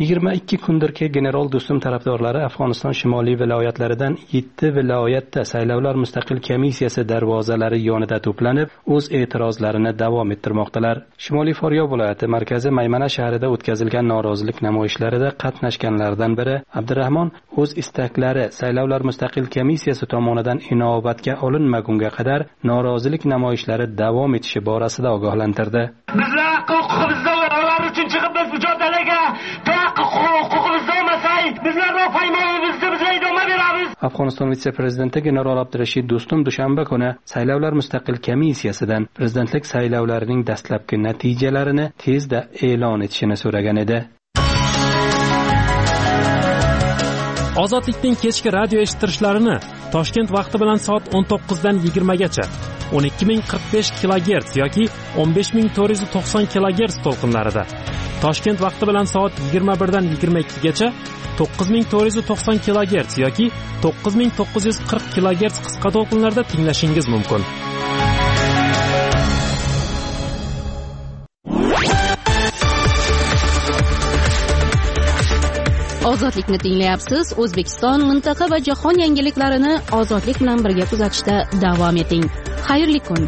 22 kundirki general Do'stum tarafdorlari Afg'oniston shimoliy viloyatlaridan 7 viloyatda saylovlar mustaqil komissiyasi darvozalari yonida to'planib, o'z e'tirozlarini davom ettirmoqdalar. Shimoliy Faryab viloyati markazi Maymana shahrida o'tkazilgan norozilik namoyishlarida qatnashganlardan biri Abdurahmon o'z istaklari saylovlar mustaqil komissiyasi tomonidan inobatga olinmagunga qadar norozilik namoyishlari davom etishi borasida ogohlantirdi. Bizlar huquqimizni o'rg'alar uchun chiqib biz mujodalaga Afg'oniston vitse-prezidenti general Abdurashid Do'stum dushanba kuni saylovlar mustaqil komissiyasidan prezidentlik saylovlarining dastlabki natijalarini tezda e'lon etishini so'ragan edi. Ozodlikning kechki radio eshittirishlarini Toshkent vaqti bilan soat 19 dan 20 gacha 12045 kHz yoki 15490 kHz to'lqinlarida Toshkent vaqti bilan soat 21 dan 22 gacha 9490 kHz yoki 9940 kHz qisqa to'lqinlarda tinglashingiz mumkin. Ozodlikni tinglayapsiz. O'zbekiston, mintaqa va jahon yangiliklarini ozodlik bilan birga kuzatishda davom eting. Xayrli kun.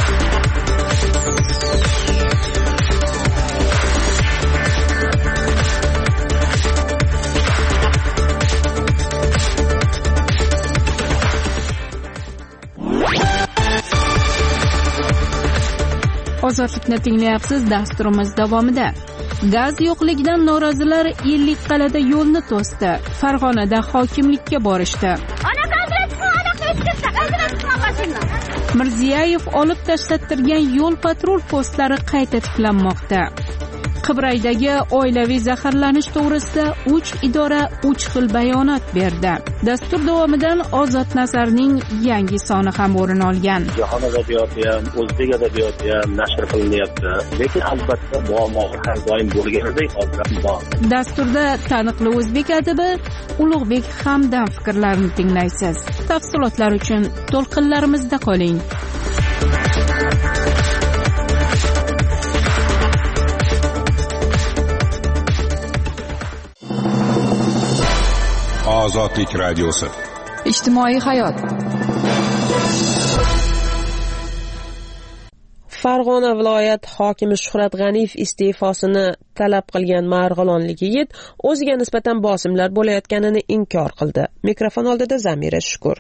Ozodlikni tinglayapsiz. Dasturimiz davomida gaz yo'qligidan norozilar Ellikqal'ada yo'lni to'sdi. Farg'onada hokimlikka borishdi. Mirziyoyev olib tashlattirgan yo'l patrul postlari qayta tiklanmoqda. Qibraydagi oilaviy zaharlanish to'g'risida 3 idora 3 xil bayonot berdi. Dastur davomidan Ozod Nazarning yangi soni ham o'rin olgan. Jahon adabiyoti ham, o'zbek adabiyoti ham nashr qilinyapti. Lekin albatta muammo har doim bo'lganidek hozir ham bor. Dasturda taniqli o'zbek adibi Ulug'bek Hamdam fikrlarini tinglaysiz. Tafsilotlar uchun to'lqinlarimizda qoling. Ozodlik radiosi. Ijtimoiy hayot. Farg'ona viloyat hokimi Shuhrat G'aniyev iste'fosini talab qilgan marg'ilonlik yigit o'ziga nisbatan bosimlar bo'layotganini inkor qildi. Mikrofon oldida Zamira Shukur.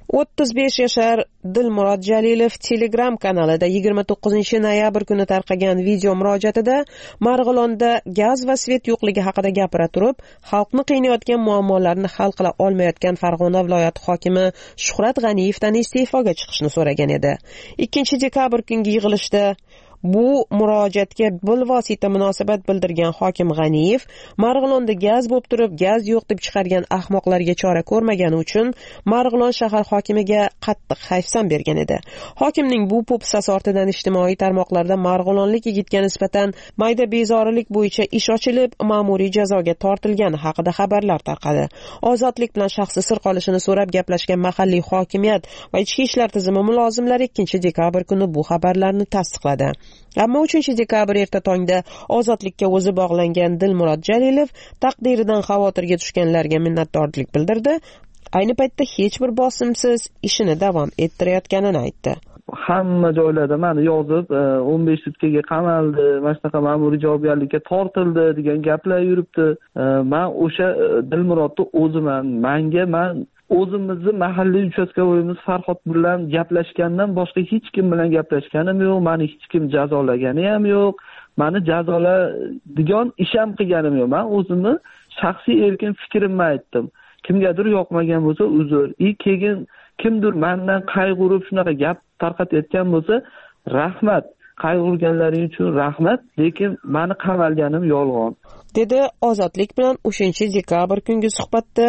35 yashar Dilmurod Jalilov Telegram kanalida 29-noyabr kuni tarqagan video murojaatida Marg'ilonda gaz va svet yo'qligi haqida gapira turib, xalqni qiynayotgan muammolarni hal qila olmayotgan Farg'ona viloyati hokimi Shuhrat G'aniyevdan iste'foga chiqishni so'ragan edi. 2-dekabr kungi yig'ilishda bu murojaatga bilvosita munosabat bildirgan hokim G'aniyev Marg'ilonda gaz bo'lib turib, gaz yo'q deb chiqargan ahmoqlarga chora ko'rmagani uchun Marg'ilon shahar hokimiga qattiq hayfsan bergan edi. Hokimning bu po'pisasi ortidan ijtimoiy tarmoqlarda marg'ilonlik yigitga nisbatan mayda bezorilik bo'yicha ish ochilib, ma'muriy jazoga tortilgani haqida xabarlar tarqadi. Ozodlik bilan shaxsi sir qolishini so'rab gaplashgan mahalliy hokimiyat va ichki ishlar tizimi mulozimlari 2-dekabr kuni bu xabarlarni tasdiqladi. Ammo 3-dekabr erta tongda ozodlikka o'zi bog'langan Dilmurod Jalilov taqdiridan xavotirga tushganlarga minnatdorlik bildirdi. Ayni paytda hech bir bosimsiz ishini davom ettirayotganini aytdi. Hamma joylarda meni yozib 15 sutkaga qamaldi, mana shunaqa ma'muriy javobgarlikka tortildi degan gaplar yuribdi. Men o'sha Dilmurodni o'ziman. Men o'zimizni mahalliy uchastkovoyimiz Farhod bilan gaplashgandan boshqa hech kim bilan gaplashganim yo'q. Meni hech kim jazolagani ham yo'q. Meni jazoladigan ish ham qilganim yo'q. Men o'zimni shaxsiy erkin fikrimni aytdim. Kimgadir yoqmagan bo'lsa uzr. Keyin kimdir mendan qayg'urib shunaqa gap tarqatayotgan bo'lsa, rahmat. Qayg'urganlaring uchun rahmat, lekin meni qamalganim yolg'on. Dedi Ozodlik bilan 3-dekabr kungi suhbatda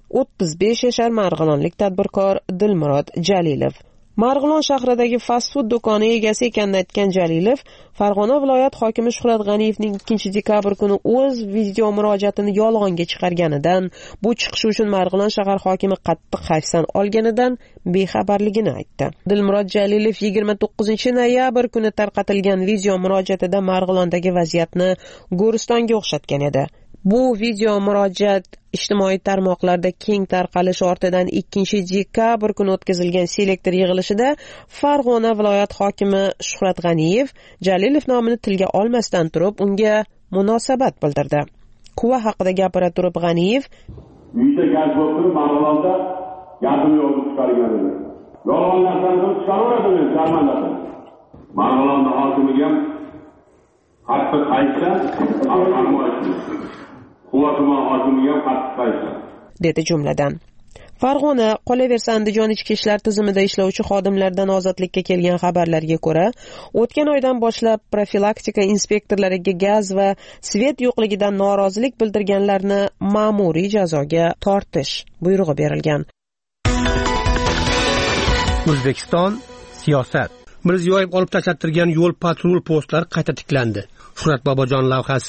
35 yashar marg'ilonlik tadbirkor Dilmurod Jalilov. Marg'ilon shahridagi fast food do'koni egasi ekanini aytgan Jalilov, Farg'ona viloyat hokimi Shuhrat G'aniyevning 2-dekabr kuni o'z video murojaatini yolg'onga chiqarganidan, bu chiqishi uchun Marg'ilon shahar hokimi qattiq hayfsan olganidan bexabarligini aytdi. Dilmurod Jalilov 29-noyabr kuni tarqatilgan video murojaatida Marg'ilondagi vaziyatni Go'ristonga o'xshatgan edi. Bu video murojaat ijtimoiy tarmoqlarda keng tarqalish ortidan 2-dekabr kuni o'tkazilgan selektor yig'ilishida Farg'ona viloyat hokimi Shuhrat G'aniyev Jalilov nomini tilga olmasdan turib unga munosabat bildirdi. Quva haqida gapira turib G'aniyev uyda gaz bo'lib turib Marg'ilonda gazim yo'q deb chiqargan edi. Yolg'on narsani chiqaraveradi jarmanladim. Marg'ilonda hokimiga qattiq qaytsa, dedi jumladan. Farg'ona, qolaversa Andijon ichki ishlar tizimida ishlovchi xodimlardan ozodlikka kelgan xabarlarga ko'ra, o'tgan oydan boshlab profilaktika inspektorlariga gaz va svet yo'qligidan norozilik bildirganlarni ma'muriy jazoga tortish buyrug'i berilgan. O'zbekiston siyosat. Mirziyoyev olib tashlattirgan yo'l patrul postlari qayta tiklandi. Shuhrat Bobojon lavhasi.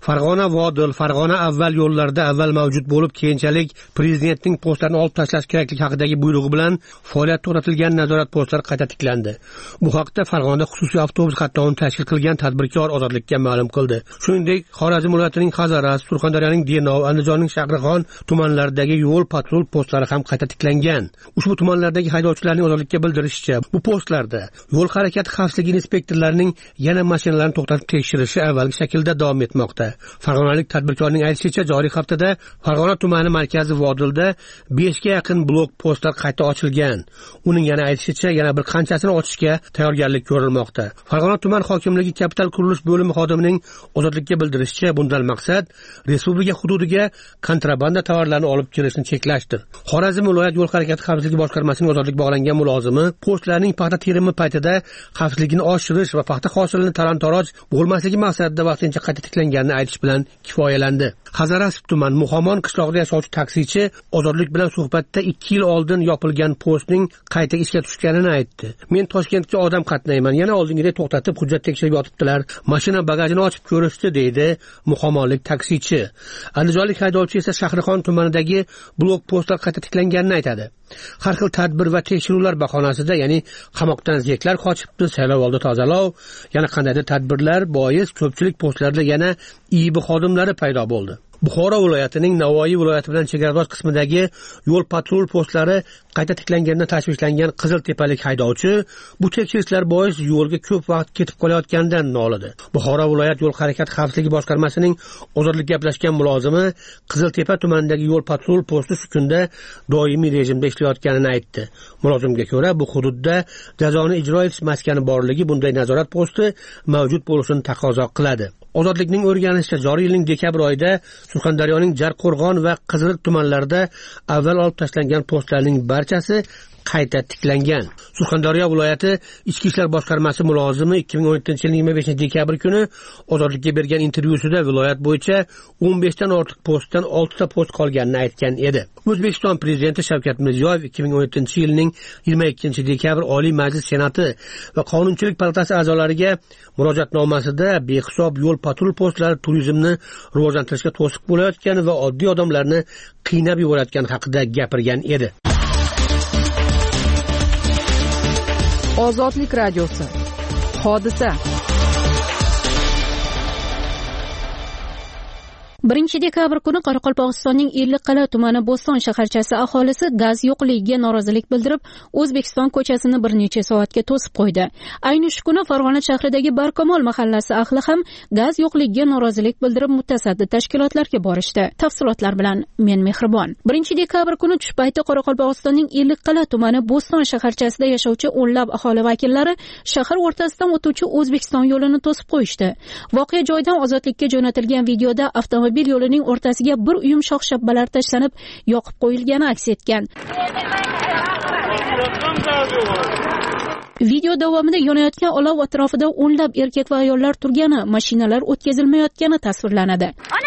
Farg'ona Vodil, Farg'ona avval yo'llarida avval mavjud bo'lib, keyinchalik prezidentning postlarini olib tashlash kerakligi haqidagi buyrug'i bilan faoliyat to'xtatilgan nazorat postlari qayta tiklandi. Bu haqda Farg'ona xususiy avtobus qatnovini tashkil qilgan tadbirkor Ozodlikka ma'lum qildi. Shuningdek, Xorazm viloyatining Hazaras, Surxondaryoning Denov, Andijonning Shahrixon tumanlaridagi yo'l patrul postlari ham qayta tiklangan. Ushbu tumanlardagi haydovchilarning Ozodlikka bildirishicha, bu postlarda yo'l harakati xavfsizligi inspektorlarining yana mashinalarni to'xtatib tekshirishi avvalgi shaklda davom etmoqda. Farg'onalik tadbirkorning aytishicha, joriy haftada Farg'ona tumani markazi Vodilda 5 ga yaqin blok postlar qayta ochilgan. Uning yana aytishicha, yana bir qanchasini ochishga tayyorgarlik ko'rilmoqda. Farg'ona tuman hokimligi kapital qurilish bo'limi xodimining Ozodlikka bildirishicha, bundan maqsad respublika hududiga kontrabanda tovarlarni olib kirishni cheklashdir. Xorazm viloyat yo'l harakati xavfsizligi boshqarmasining ozodlik bog'langan mulozimi postlarning paxta terimi paytida xavfsizlikni oshirish va paxta hosilini talon-taroj bo'lmasligi maqsadida vaqtincha qayta tiklanganini aytish bilan kifoyalandi. Hazaras tuman Muhammon qishlog'ida yashovchi taksichi Ozodlik bilan suhbatda 2 yil oldin yopilgan postning qayta ishga tushganini aytdi. Men Toshkentga odam qatnayman, yana oldingidek to'xtatib hujjat tekshirib yotibdilar. Mashina bagajini ochib ko'rishdi, deydi muhammonlik taksichi. Andijonlik haydovchi esa Shahrixon tumanidagi blok postlar qayta tiklanganini aytadi. Har xil tadbir va tekshiruvlar bahonasida, ya'ni qamoqdan ziyaklar qochibdi, saylovoldi tozalov, yana qandaydir tadbirlar bois ko'pchilik postlarda yana IIB xodimlari paydo bo'ldi. Buxoro viloyatining Navoiy viloyati bilan chegaradosh qismidagi yo'l patrul postlari qayta tiklanganidan tashvishlangan Qiziltepalik haydovchi bu tekshirishlar bois yo'lga ko'p vaqt ketib qolayotganidan nolidi. Buxoro viloyat yo'l harakati xavfsizligi boshqarmasining Ozodlik gaplashgan mulozimi Qiziltepa tumanidagi yo'l patrul posti shu kunda doimiy rejimda ishlayotganini aytdi. Mulozimga ko'ra, bu hududda jazoni ijro etish maskani borligi bunday nazorat posti mavjud bo'lishini taqozo qiladi. Ozodlikning o'rganishicha, joriy yilning dekabr oyida Surxondaryoning Jarqo'rg'on va Qiziriq tumanlarida avval olib tashlangan postlarning barchasi qayta tiklangan. Surxondaryo viloyati Ichki ishlar boshqarmasi mulozimi 2017-yilning 25-dekabr kuni Ozodlikka bergan intervyusida viloyat bo'yicha 15 dan ortiq postdan 6 ta post qolganini aytgan edi. O'zbekiston prezidenti Shavkat Mirziyoyev 2017-yilning 22-dekabr Oliy Majlis Senati va Qonunchilik palatasi a'zolariga murojaatnomasida behisob yo'l patrul postlari turizmni rivojlantirishga to'siq bo'layotgani va oddiy odamlarni qiynab yuborayotgani haqida gapirgan edi. Ozodlik radiosi. Hodisa. 1-dekabr kuni Qoraqalpog'istonning Ellikqal'a tumani Bo'ston shaharchasi aholisi gaz yo'qligiga norozilik bildirib, O'zbekiston ko'chasini bir necha soatga to'sib qo'ydi. Ayni shu kuni Farg'ona shahridagi Barkamol mahallasi ahli ham gaz yo'qligiga norozilik bildirib mutasaddi tashkilotlarga borishdi. Tafsilotlar bilan men Mehribon. 1-dekabr kuni tush payti Qoraqalpog'istonning Ellikqal'a tumani Bo'ston shaharchasida yashovchi o'nlab aholi vakillari shahar o'rtasidan o'tuvchi O'zbekiston yo'lini to'sib qo'yishdi. Voqea joyidan Ozodlikka jo'natilgan videoda avtomobil yo'lining o'rtasiga bir uyum shox-shabbalar tashlanib, yoqib qo'yilgani aks etgan. Video davomida yonayotgan olov atrofida o'nlab erkak va ayollar turgani, mashinalar o'tkazilmayotgani tasvirlanadi.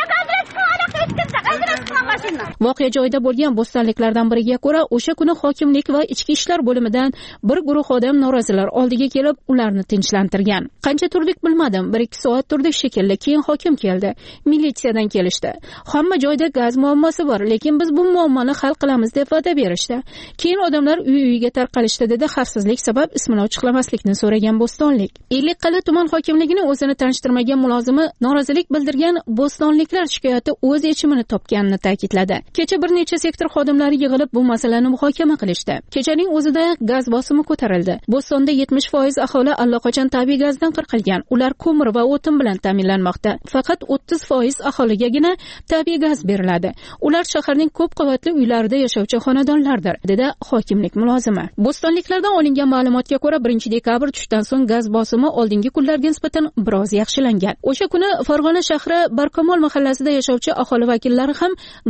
Voqea joyida bo'lgan bo'stonliklardan biriga ko'ra, o'sha kuni hokimlik va ichki ishlar bo'limidan bir guruh odam norozilar oldiga kelib, ularni tinchlantirgan. Qancha turdik bilmadim, 1-2 soat turdik shekilli, keyin hokim keldi. Militsiyadan kelishdi. Hamma joyda gaz muammosi bor, lekin biz bu muammoni hal qilamiz deb va'da berishdi. Keyin odamlar uy-uyiga tarqalishdi, dedi xavfsizlik sabab ismini ochiqlamaslikni so'ragan bo'stonlik. Ellikqal'a tuman hokimligining o'zini tanishtirmagan mulozimi norozilik bildirgan bo'stonliklar shikoyati o'z yechimini topganini ta'kidladi. Kecha bir necha sektor xodimlari yig'ilib bu masalani muhokama qilishdi. Kechaning o'zida gaz bosimi ko'tarildi. Bo'stonda 70% aholi allaqachon tabiiy gazdan qirqilgan. Ular ko'mir va o'tin bilan ta'minlanmoqda. Faqat 30% aholigagina tabiiy gaz beriladi. Ular shaharning ko'p qavatli uylarida yashovchi xonadonlardir, dedi hokimlik mulozimi. Bo'stonliklardan olingan ma'lumotga ko'ra 1-dekabr tushdan so'ng gaz bosimi oldingi kunlarga nisbatan biroz yaxshilangan. O'sha kuni Farg'ona shahri Barkamol mahallasida yashovchi aholi vakillari ham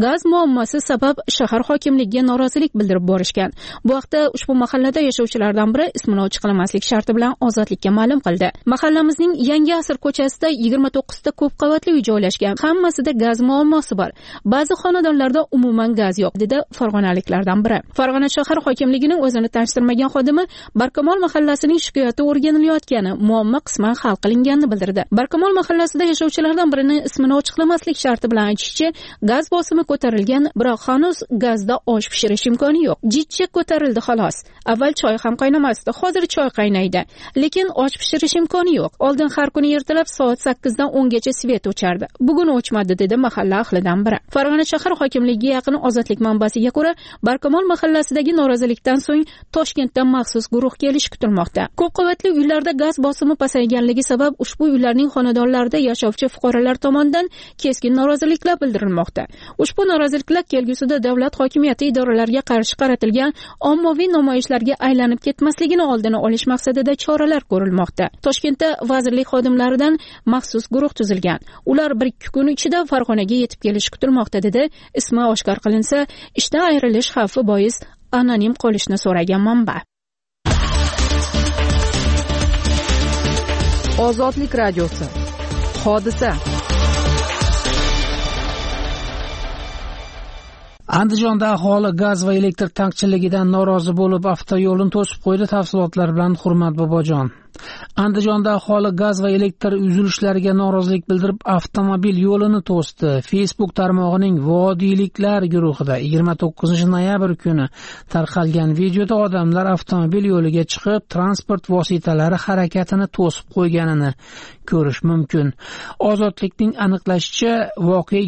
gaz muammosi sabab shahar hokimligiga norozilik bildirib borishgan. Bu haqda ushbu mahallada yashovchilardan biri ismini ochiq qilmaslik sharti bilan Ozodlikka ma'lum qildi. Mahallamizning Yangi asr ko'chasida 29 ta ko'p qavatli uy joylashgan. Hammasida gaz muammosi bor. Ba'zi xonadonlarda umuman gaz yo'q, dedi farg'onaliklardan biri. Farg'ona shahar hokimligining o'zini tanishtirmagan xodimi Barkamol mahallasining shikoyati o'rganilayotgani, muammo qisman hal qilinganini bildirdi. Barkamol mahallasida yashovchilardan birining ismini ochiqlamaslik sharti bilan aytishicha, gaz bosimi ko'tarilgan, biroq hanuz gazda osh pishirish imkoni yo'q. Jidcha ko'tarildi xolos. Avval choy ham qaynamasdi, hozir choy qaynaydi, lekin osh pishirish imkoni yo'q. Oldin har kuni ertalab soat 8 dan 10 gacha svet o'chardi. Bugun o'chmadi, dedi mahalla ahlidan biri. Farg'ona shahar hokimligiga yaqin Ozodlik manbasiga ko'ra, Barkamol mahallasidagi norozilikdan so'ng Toshkentda maxsus guruh kelishi kutilmoqda. Ko'p qavatli uylarda gaz bosimi pasayganligi sabab ushbu uylarning xonadonlarida yashovchi fuqarolar tomonidan keskin noroziliklar bildirilmoqda. Ushbu noroziliklar kelgusida davlat hokimiyati idoralariga qarshi qaratilgan ommaviy namoyishlarga aylanib ketmasligini oldini olish maqsadida choralar ko'rilmoqda. Toshkentda vazirlik xodimlaridan maxsus guruh tuzilgan. Ular 1-2 kun ichida Farg'onaga yetib kelishi kutilmoqda, dedi ismi oshkor qilinsa, ishdan ayrilish xavfi bois anonim qolishni so'ragan manba. Ozodlik radiosi. Hodisa. Andijonda aholi gaz va elektr taqchilligidan norozi bo'lib, avtoyo'lni to'sib qo'ydi. Tafsilotlar bilan Hurmat Bobojon. Andijonda aholi gaz va elektr uzilishlariga norozilik bildirib, avtomobil yo'lini to'sdi. Facebook tarmog'ining Vodiyliklar guruhida 29 noyabr kuni tarqalgan videoda odamlar avtomobil yo'liga chiqib, transport vositalari harakatini to'sib qo'yganini ko'rish mumkin. Ozodlikning aniqlashicha, voqea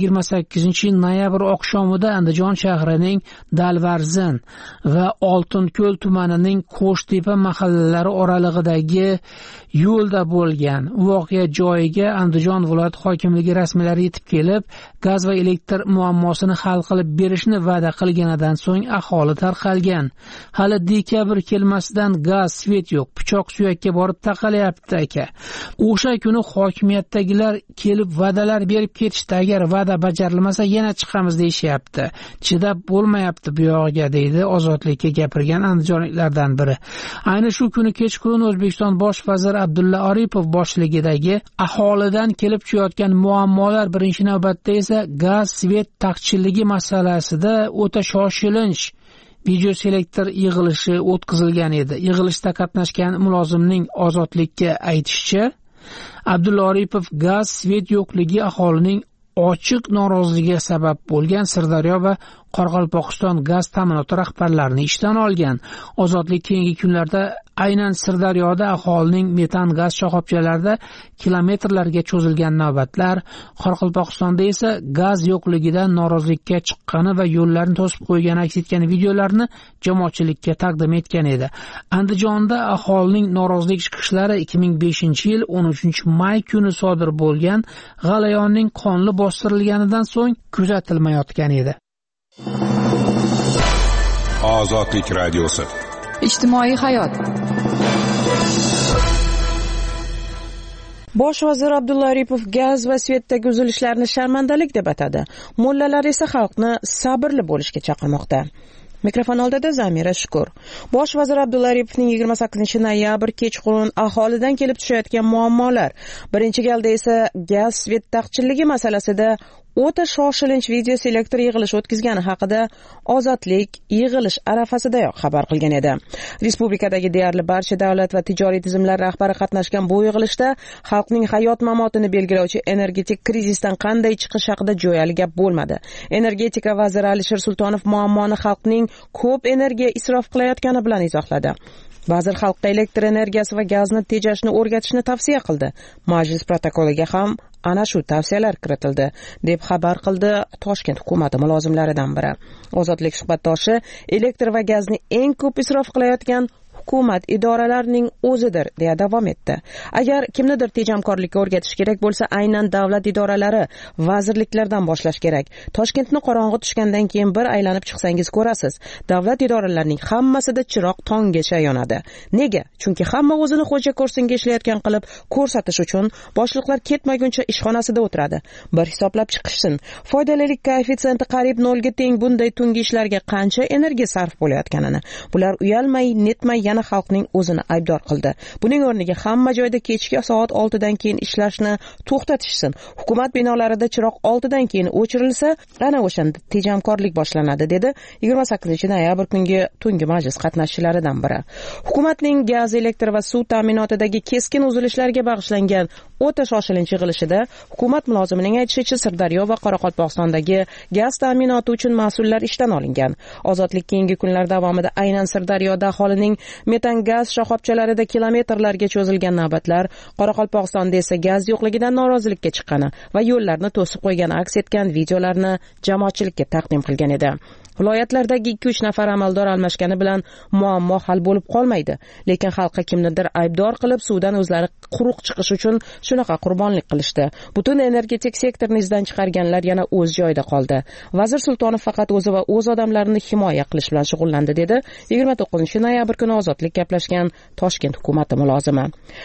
28 noyabr oqshomida Andijon shahrining Dalvarzin va Oltinko'l tumanining Qo'shtepa mahallalari oralig'idagi yo'lda bo'lgan. Voqea joyiga Andijon viloyat hokimligi rasmiylari yetib kelib, gaz va elektr muammosini hal qilib berishni va'da qilganidan so'ng aholi tarqalgan. Hali dekabr kelmasidan gaz, svet yo'q, pichoq suyakka borib taqalyapti aka. O'sha kuni hokimiyatdagilar kelib va'dalar berib ketishdi, agar va'da bajarilmasa yana chiqamiz deyishyapti. Chidab bo'lmayapti bu yog'iga, deydi Ozodlikka gapirgan andijonliklardan biri. Ayni shu kuni kechqurun O'zbekiston bosh vaziri Abdulla Aripov boshchiligidagi aholidan kelib chiqayotgan muammolar, birinchi navbatda esa gaz, svet taqchilligi masalasida o'ta shoshilinch video selektor yig'ilishi o'tkazilgan edi. Yig'ilishda qatnashgan mulozimning Ozodlikka aytishicha, Abdulla Aripov gaz, svet yo'qligi aholining ochiq noroziligiga sabab bo'lgan Sirdaryo va Qoraqalpog'iston gaz ta'minoti rahbarlarini ishdan olgan. Ozodlik keyingi kunlarda aynan Sirdaryoda aholining metan gaz shoxobchalarida kilometrlarga cho'zilgan navbatlar, Qoraqalpog'istonda esa gaz yo'qligidan norozilikka chiqqani va yo'llarni to'sib qo'ygani aks etgan videolarni jamoatchilikka taqdim etgan edi. Andijonda aholining norozilik chiqishlari 2005-yil 13-may kuni sodir bo'lgan g'alayonning qonli bostirilganidan so'ng kuzatilmayotgan edi. Ozodlik radiosi. Ijtimoiy hayot. Bosh vazir Abdulla Aripov gaz va svetdagi uzilishlarni sharmandalik deb atadi. Mollalar esa xalqni sabrli bo'lishga chaqirmoqda. Mikrofon oldida Zamira Shukur. Bosh vazir Abdulla Aripovning 28 noyabr kechqurun aholidan kelib tushayotgan muammolar, birinchi galda esa gaz, svet taqchilligi masalasida o'ta shoshilinch video selektor yig'ilish o'tkazgani haqida Ozodlik yig'ilish arafasidayoq xabar qilgan edi. Respublikadagi deyarli barcha davlat va tijoriy tizimlar rahbari qatnashgan bu yig'ilishda xalqning hayot-mamotini belgilovchi energetik krizisdan qanday chiqish haqida jo'yali gap bo'lmadi. Energetika vaziri Alisher Sultonov muammoni xalqning ko'p energiya isrof qilayotgani bilan izohladi. Vazir xalqqa elektr energiyasi va gazni tejashni o'rgatishni tavsiya qildi. Majlis protokoliga ham ana shu tavsiyalar kiritildi, deb xabar qildi Toshkent hukumati mulozimlaridan biri. Ozodlik suhbatdoshi elektr va gazni eng ko'p isrof qilayotgan hukumat idoralarining o'zidir, deya davom etdi. Agar kimnidir tejamkorlikka o'rgatish kerak bo'lsa, aynan davlat idoralari, vazirliklardan boshlash kerak. Toshkentni qorong'i tushgandan keyin bir aylanib chiqsangiz ko'rasiz, davlat idoralarining hammasida chiroq tonggacha yonadi. Nega? Chunki hamma o'zini xo'ja ko'rsinga ishlayotgan qilib ko'rsatish uchun boshliqlar ketmaguncha ishxonasida o'tiradi. Bir hisoblab chiqishsin. Foydalilik koeffitsiyenti qariyb 0 ga teng bunday tungi ishlarga qancha energiya sarf bo'layotganini. Bular uyalmay, netmay yana xalqning o'zini aybdor qildi. Buning o'rniga hamma joyda kechki soat 6 dan keyin ishlashni to'xtatishsin. Hukumat binolarida chiroq 6 dan keyin o'chirilsa, ana o'shanda tejamkorlik boshlanadi, dedi 28-noyabr kungi tungi majlis qatnashchilaridan biri. Hukumatning gaz, elektr va suv ta'minotidagi keskin uzilishlarga bag'ishlangan o'ta shoshilinch yig'ilishida hukumat mulozimining aytishicha, Sirdaryo va Qoraqalpog'istondagi gaz ta'minoti uchun mas'ullar ishdan olingan. Ozodlik keyingi kunlar davomida aynan Sirdaryoda aholining metan gaz shoxobchalarida kilometrlarga cho'zilgan navbatlar, Qoraqalpog'istonda esa gaz yo'qligidan norozilikka chiqqani va yo'llarni to'sib qo'ygani aks etgan videolarni jamoatchilikka taqdim qilgan edi. Viloyatlardagi 2-3 nafar amaldor almashgani bilan muammo hal bo'lib qolmaydi. Lekin xalqqa kimnidir aybdor qilib, suvdan o'zlari quruq chiqish uchun shunaqa qurbonlik qilishdi. Butun energetik sektorni izdan chiqarganlar yana o'z joyida qoldi. Vazir Sultonov faqat o'zi va o'z odamlarini himoya qilish bilan shug'ullandi, dedi 29-noyabr kuni ozodlik gaplashgan Toshkent hukumati mulozimi.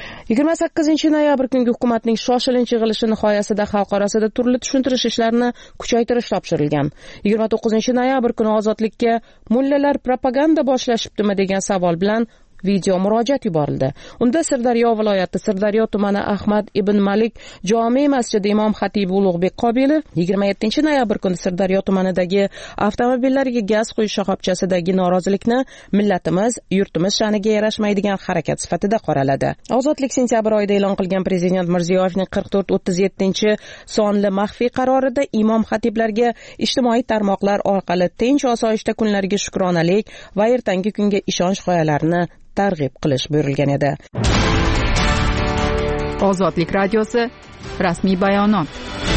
28-noyabr kungi hukumatning shoshilinch yig'ilishi nihoyasida xalq orasida turli tushuntirish ishlarini kuchaytirish topshirilgan. 29-noyabr ozodlikka mullalar propaganda boshlashibdimi degan savol bilan video murojaat yuborildi. Unda Sirdaryo viloyati Sirdaryo tumani Ahmad ibn Malik jome masjidi imom xatibi Ulug'bek Qobilov 27-noyabr kuni Sirdaryo tumanidagi avtomobillarga gaz quyish shoxobchasidagi norozilikni millatimiz, yurtimiz sha'niga yarashmaydigan harakat sifatida qoraladi. Ozodlik sentyabr oyida e'lon qilgan Prezident Mirziyoyevning 44-37-sonli maxfiy qarorida imom xatiblarga ijtimoiy tarmoqlar orqali tinch osoyishta kunlarga shukronalik va ertangi kunga ishonch g'oyalarini targ'ib qilish buyurilgan edi. Ozodlik radiosi rasmiy bayonot.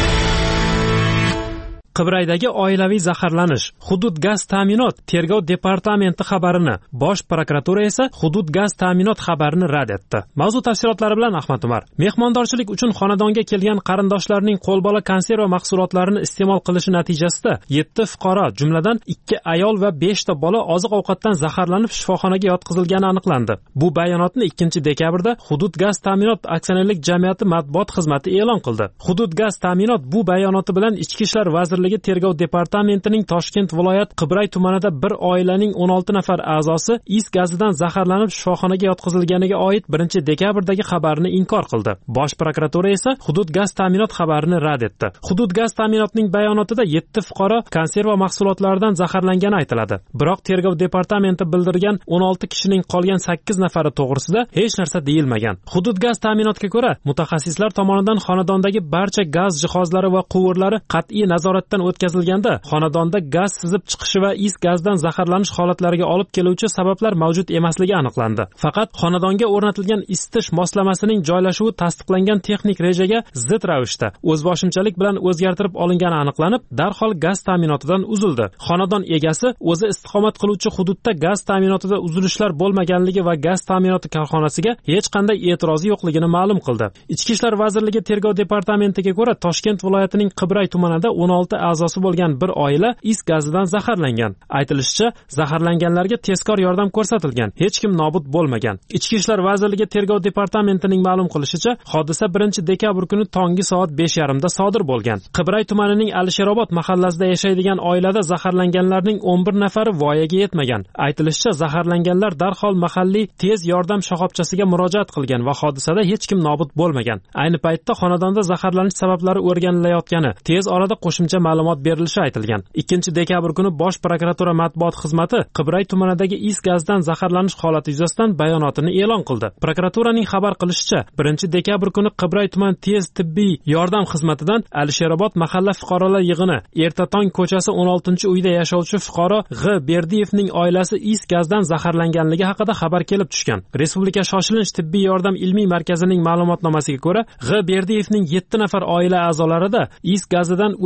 Qibraydagi oilaviy zaharlanish, hudud gaz ta'minot tergov departamenti xabarini, Bosh prokuratura esa hudud gaz ta'minot xabarini rad etdi. Mavzu tafsilotlari bilan Ahmad Umar. Mehmondorchilik uchun xonadonga kelgan qarindoshlarning qo'lbola konserva mahsulotlarini iste'mol qilishi natijasida 7 fuqaro, jumladan 2 ayol va 5 ta bola oziq-ovqatdan zaharlanib shifoxonaga yotqizilgani aniqlandi. Bu bayonotni 2-dekabrda Hudud gaz ta'minot aksionerlik jamiyati matbuot xizmati e'lon qildi. Hudud gaz ta'minot bu bayonoti bilan Ichki ishlar vazirligi tergov departamentining Toshkent viloyat Qibray tumanida bir oilaning 16 nafar a'zosi is gazidan zaharlanib shifoxonaga yotqizilganiga oid 1-dekabrdagi xabarini inkor qildi. Bosh prokuratura esa hudud gaz ta'minot xabarini rad etdi. Hudud gaz ta'minotning bayonotida 7 fuqaro konserva mahsulotlaridan zaharlangani aytiladi. Biroq tergov departamenti bildirgan 16 kishining qolgan 8 nafari to'g'risida hech narsa deyilmagan. Hudud gaz ta'minotga ko'ra, mutaxassislar tomonidan xonadondagi barcha gaz jihozlari va quvurlari qat'iy nazoratdan o'tkazilganda xonadonda gaz sizib chiqishi va is gazdan zaharlanish holatlariga olib keluvchi sabablar mavjud emasligi aniqlandi. Faqat xonadonga o'rnatilgan isitish moslamasining joylashuvi tasdiqlangan texnik rejaga zid ravishda o'zboshimchalik bilan o'zgartirib olingani aniqlanib, darhol gaz ta'minotidan uzildi. Xonadon egasi o'zi istiqomat qiluvchi hududda gaz ta'minotida uzilishlar bo'lmaganligi va gaz ta'minoti korxonasiga hech qanday e'tirozi yo'qligini ma'lum qildi. Ichki ishlar vazirligi tergov departamentiga ko'ra, Toshkent viloyatining Qibray tumanida 16 a'zosi bo'lgan bir oila is gazidan zaharlangan. Aytilishicha, zaharlanganlarga tezkor yordam ko'rsatilgan. Hech kim nobud bo'lmagan. Ichki ishlar vazirligi tergov departamentining ma'lum qilishicha, hodisa 1-dekabr kuni tongi soat 5:30 da sodir bo'lgan. Qibray tumanining Alisherobod mahallasida yashaydigan oilada zaharlanganlarning 11 nafari voyaga yetmagan. Aytilishicha, zaharlanganlar darhol mahalliy tez yordam shoxobchasiga murojaat qilgan va hodisada hech kim nobud bo'lmagan. Ayni paytda xonadonda zaharlanish sabablari o'rganilayotgani, tez orada qo'shimcha ma'lumot berilishi aytilgan. 2-dekabr kuni Bosh prokuratura matbuot xizmati Qibray tumanidagi is gazdan zaharlanish holati yuzasidan bayonotini e'lon qildi. Prokuraturaning xabar qilishicha, 1-dekabr kuni Qibray tuman tez tibbiy yordam xizmatidan Alisherobod mahalla fuqarolar yig'ini Ertatong ko'chasi 16-uyda yashovchi fuqaro G. Berdiyevning oilasi is gazdan zaharlanganligi haqida xabar kelib tushgan. Respublika shoshilinch tibbiy yordam ilmiy markazining ma'lumotnomasiga ko'ra, G. Berdiyevning 7 nafar oila a'zolarida is gazidan o'tkir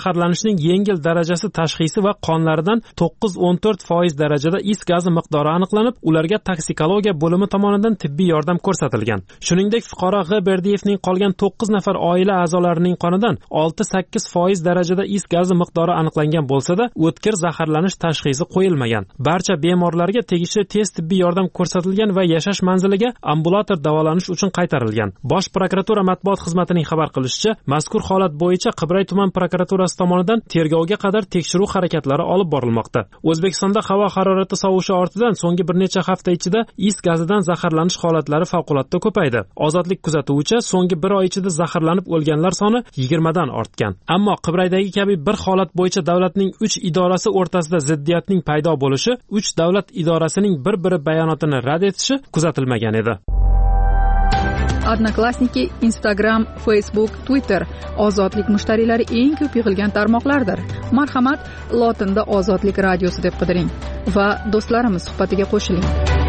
zaharlanishning yengil darajasi tashxisi va qonlaridan 9-14% darajada is gazi miqdori aniqlanib, ularga toksikologiya bo'limi tomonidan tibbiy yordam ko'rsatilgan. Shuningdek, fuqaro G. Berdiyevning qolgan 9 nafar oila a'zolarining qonidan 6-8% darajada is gazi miqdori aniqlangan bo'lsa-da, o'tkir zaharlanish tashxisi qo'yilmagan. Barcha bemorlarga tegishli tez tibbiy yordam ko'rsatilgan va yashash manziliga ambulator davolanish uchun qaytarilgan. Bosh prokuratura matbuot xizmatining xabar qilishicha, mazkur holat bo'yicha Qibray tuman prokuraturasi tomonidan tergovga qadar tekshiruv harakatlari olib borilmoqda. O'zbekistonda havo harorati sovishi ortidan so'nggi bir necha hafta ichida is gazidan zaharlanish holatlari favqulodda ko'paydi. Ozodlik kuzatuvicha so'nggi bir oy ichida zaharlanib o'lganlar soni 20 dan ortgan. Ammo Qibraydagi kabi bir holat bo'yicha davlatning 3 idorasi o'rtasida ziddiyatning paydo bo'lishi, 3 davlat idorasining bir-biri bayonotini rad etishi kuzatilmagan edi. Odnoklassniki, Instagram, Facebook, Twitter ozodlik mushtariylari eng ko'p yig'ilgan tarmoqlardir. Marhamat, lotinda Ozodlik radiosi deb qidiring va do'stlarimiz suhbatiga qo'shiling.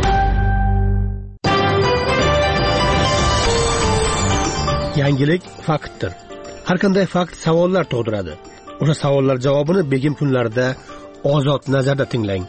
Yangilik faktdir. Har qanday fakt savollar tug'diradi. O'sha savollar javobini begim kunlarida Ozod nazarda tinglang.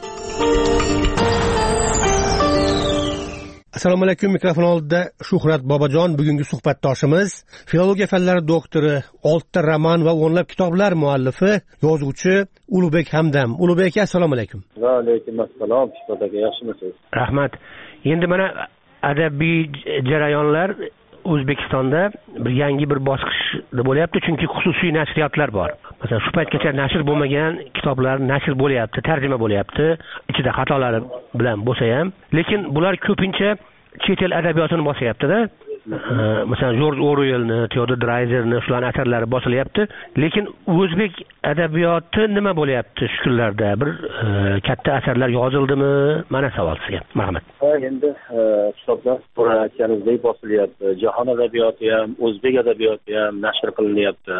Assalomu alaykum, mikrofon oldida Shuhrat Bobojon. Bugungi suhbatdoshimiz filologiya fanlari doktori, 6 roman va o'nlab kitoblar muallifi, yozuvchi Ulug'bek Hamdam. Ulug'bek aka, assalomu alaykum. Va alaykum assalom. Shuhrat aka, yaxshimisiz? Rahmat. Endi mana adabiy jarayonlar O'zbekistonda bir yangi bir bosqichda bo'lyapti, chunki xususiy nashriyotlar bor. Masalan, shu paytgacha nashr bo'lmagan kitoblar nashr bo'lyapti, tarjima bo'lyapti, ichida xatolari bilan bo'lsa ham, lekin bular ko'pincha chet el adabiyotini bosyapti-da. Masalan, Jorj Orwellni, Teodor Dreizerni shularning asarlari bosilyapti, lekin o'zbek adabiyoti nima bo'lyapti shu kunlarda? Bir katta asarlar yozildimi? Mana savol sizga. Marhamat. Endi kitoblar aytganingizdek bosilyapti. Jahon adabiyoti ham, o'zbek adabiyoti ham nashr qilinyapti.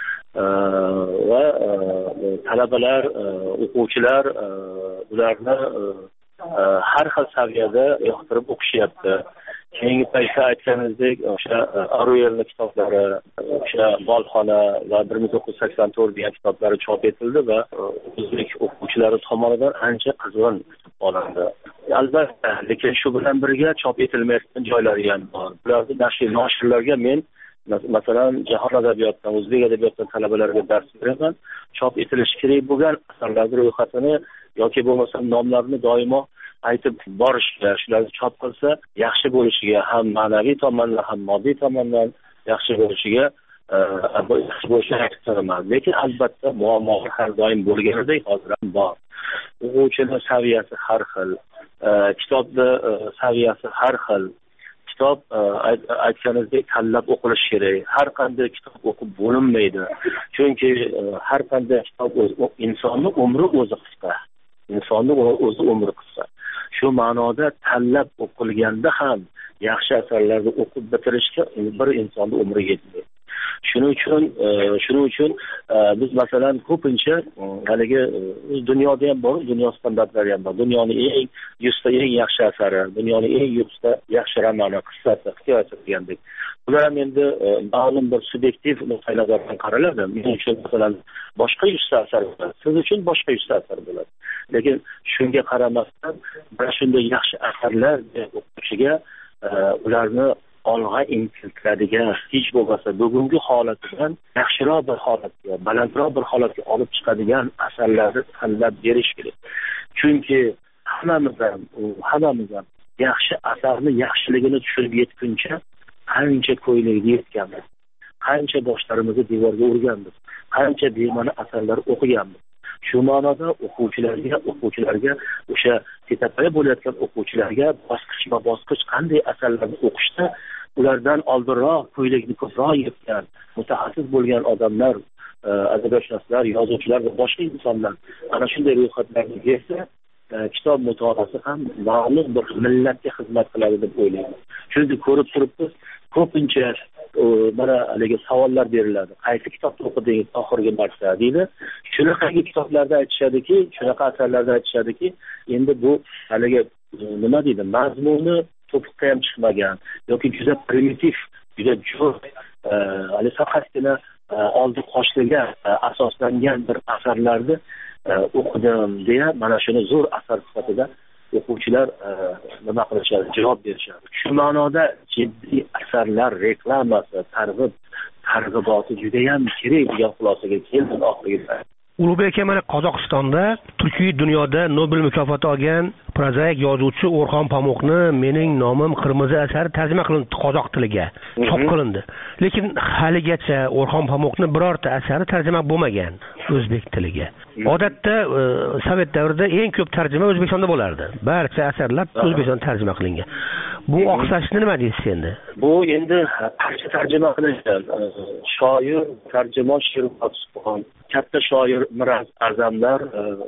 Va talabalar, o'quvchilar ularni har xil saviyada yoqtirib o'qishyapti. Keyingi paytda aytganingizdek, o'sha Orwellning kitoblari, o'sha Bolxona va 1984 degan kitoblari chop etildi va o'zbek o'quvchilari tomonidan ancha qizg'in olindi. Albatta, lekin shu bilan birga chop etilmayotgan joylari ham bor. Bularni nashrlarga men masalan jahon adabiyotidan, o'zbek adabiyotidan talabalarga dars beraman. Chop etilishi kerak bo'lgan asarlarning ro'yxatini yoki bo'lmasa nomlarini doimo aytib borishga, shularni chop qilsa yaxshi bo'lishiga, ham ma'naviy tomondan ham moddiy tomondan yaxshi bo'lishiga aytib turaman. Lekin albatta muammolar har doim bo'lganidek hozir ham bor. O'quvchining saviyasi har xil, kitobni saviyasi har xil. Kitob aytganingizdek tanlab o'qilishi kerak. Har qanday kitob o'qib bo'linmaydi. Chunki har qanday kitob insonning umri o'zi qisqa. Insonning o'zi umri qisqa. Shu ma'noda tanlab o'qilganda ham yaxshi asarlarni o'qib bitirishga bir insonning umri yetmaydi. Shuning uchun biz masalan ko'pincha haligi dunyoda ham bor, dunyo standartlari ham bor. Dunyoning eng 100 ta eng yaxshi asari, dunyoning eng 100 ta yaxshi romani, qissasi, hikoyasi degandek. Bular ham endi ma'lum bir subyektiv nuqtai nazardan qaraladi. Men uchun masalan boshqa 100 ta asar bo'ladi, siz uchun boshqa 100 ta asar bo'ladi. Lekin shunga qaramasdan mana shunday yaxshi asarlar o'quvchiga ularni olg'a intiltiradigan, hech bo'lmasa bugungi holatidan yaxshiroq bir holatga, balandroq bir holatga olib chiqadigan asarlarni tanlab berish kerak. Chunki hammamiz ham yaxshi asarni yaxshiligini tushunib yetguncha qancha ko'yligiga yetganmiz, qancha boshlarimizni devorga urganmiz, qancha bema'ni asarlar o'qiganmiz. Shu ma'noda o'quvchilarga o'sha tetapoya bo'layotgan o'quvchilarga bosqichma-bosqich qanday asarlarni o'qishda ulardan oldinroq ko'ylakni ko'proq yetgan mutaxassis bo'lgan odamlar, adabiyotshunoslar, yozuvchilar va boshqa insonlar ana shunday ro'yxatlarni bersa, kitob mutolaasi ham ma'lum bir millatga xizmat qiladi deb o'ylayman. Chunki ko'rib turibmiz, ko'pincha mana haligi savollar beriladi. Qaysi kitobni o'qidingiz oxirgi marta deydi. Shunaqa kitoblarda aytishadiki, shunaqa asarlarda aytishadiki, endi bu haligi nima deydi, mazmuni to'piqqa ham chiqmagan yoki juda primitiv, juda jo'r, hali faqatgina oldi qoshliga asoslangan bir asarlarni o'qidim deya mana shuni zo'r asar sifatida o'quvchilar nima qilishadi, javob berishadi. Shu ma'noda jiddiy asarlar reklamasi, targ'iboti judayam kerak degan xulosaga keldim oxirida. Ulug'bek aka, mana Qozog'istonda turkiy dunyoda Nobel mukofoti olgan prozaik yozuvchi O'rxon Pamukni Mening nomim qirmizi asari tarjima qilindi qozoq tiliga, chop qilindi. Lekin haligacha O'rxon Pamukni birorta asari tarjima bo'lmagan o'zbek tiliga. Odatda Sovet davrida eng ko'p tarjima O'zbekistonda bo'lardi. Barcha asarlar O'zbekistonda tarjima qilingan. Bu oqsashni nima deysiz endi? Bu endi parcha tarjima qilingan. Shoir, tarjimon Sherobodxon, katta shoir Miraz A'zamlar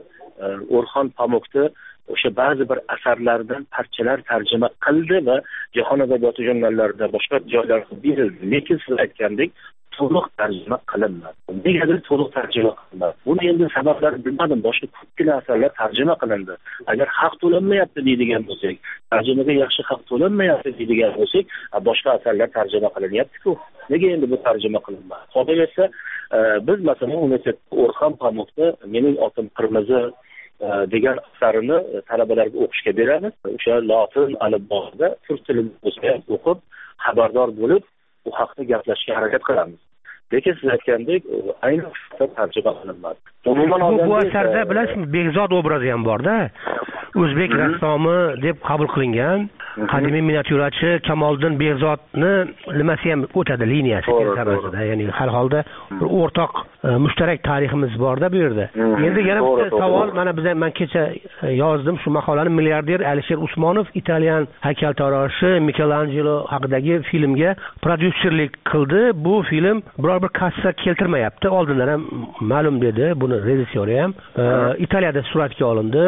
O'rxon Pamukni o'sha ba'zi bir asarlardan parchalar tarjima qildi va Jahon adabiyoti jurnallarida boshqa joylarda berildi. Lekin siz aytgandek to'liq tarjima qilinmadi. Negadir to'liq tarjima qilinmadi. Buni endi sabablari bilmadim. Boshqa ko'pgina asarlar tarjima qilindi. Agar haq to'lanmayapti deydigan bo'lsak, tarjimaga yaxshi haq to'lanmayapti deydigan bo'lsak, boshqa asarlar tarjima qilinyapti-ku. Nega endi bu tarjima qilinmadi? Qolaversa, biz masalan universitetda O'rxon Pamukni Mening otim qirmizi degan asarini talabalarga o'qishga beramiz. O'sha lotin alifbosida turk tilida bo'lsa ham o'qib, xabardor bo'lib, bu haqda gaplashishga harakat qilamiz. Lekin siz aytgandek, ayni tarjima qilinmadi. Umuman bu asarda bilasizmi, Bekzod obrazi ham bor-da. O'zbek rassomi deb qabul qilingan qadimiy miniatyurachi Kamoliddin Bekzodni nimasi ham o'tadi, liniyasi tarzida. Ya'ni har holda bir o'rtoq mushtarak tariximiz bor-da bu yerda. Endi yana bitta savol, mana men kecha yozdim shu maqolani. Milliarder Alisher Usmonov Italyan haykaltaroshi Michelangelo haqidagi filmga prodyuserlik qildi. Bu film biror bir kassa keltirmayapti. Oldindan ham ma'lum dedi, buni rejissyori ham. Italiyada suratga olindi.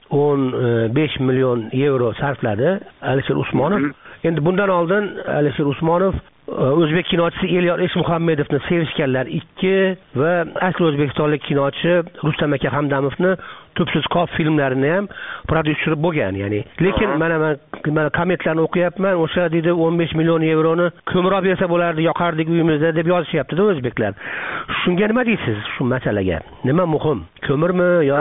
15 million yevro sarfladi Alisher Usmonov. Endi bundan oldin Alisher Usmonov o'zbek kinochisi Elyor Eshmuhammedovni Sevishganlar 2 va asli o'zbekistonlik kinochi Rustam aka Hamdamovni Tubsiz qop filmlarini ham prodyuser bo'lgan, ya'ni. Lekin mana kommentlarni o'qiyapman, o'sha deydi 15 million yevroni ko'mroq bersa bo'lardi, yoqardik uyimizda deb yozishyapti-da o'zbeklar. Shunga nima deysiz, shu masalaga? Nima muhim? Ko'mirmi yo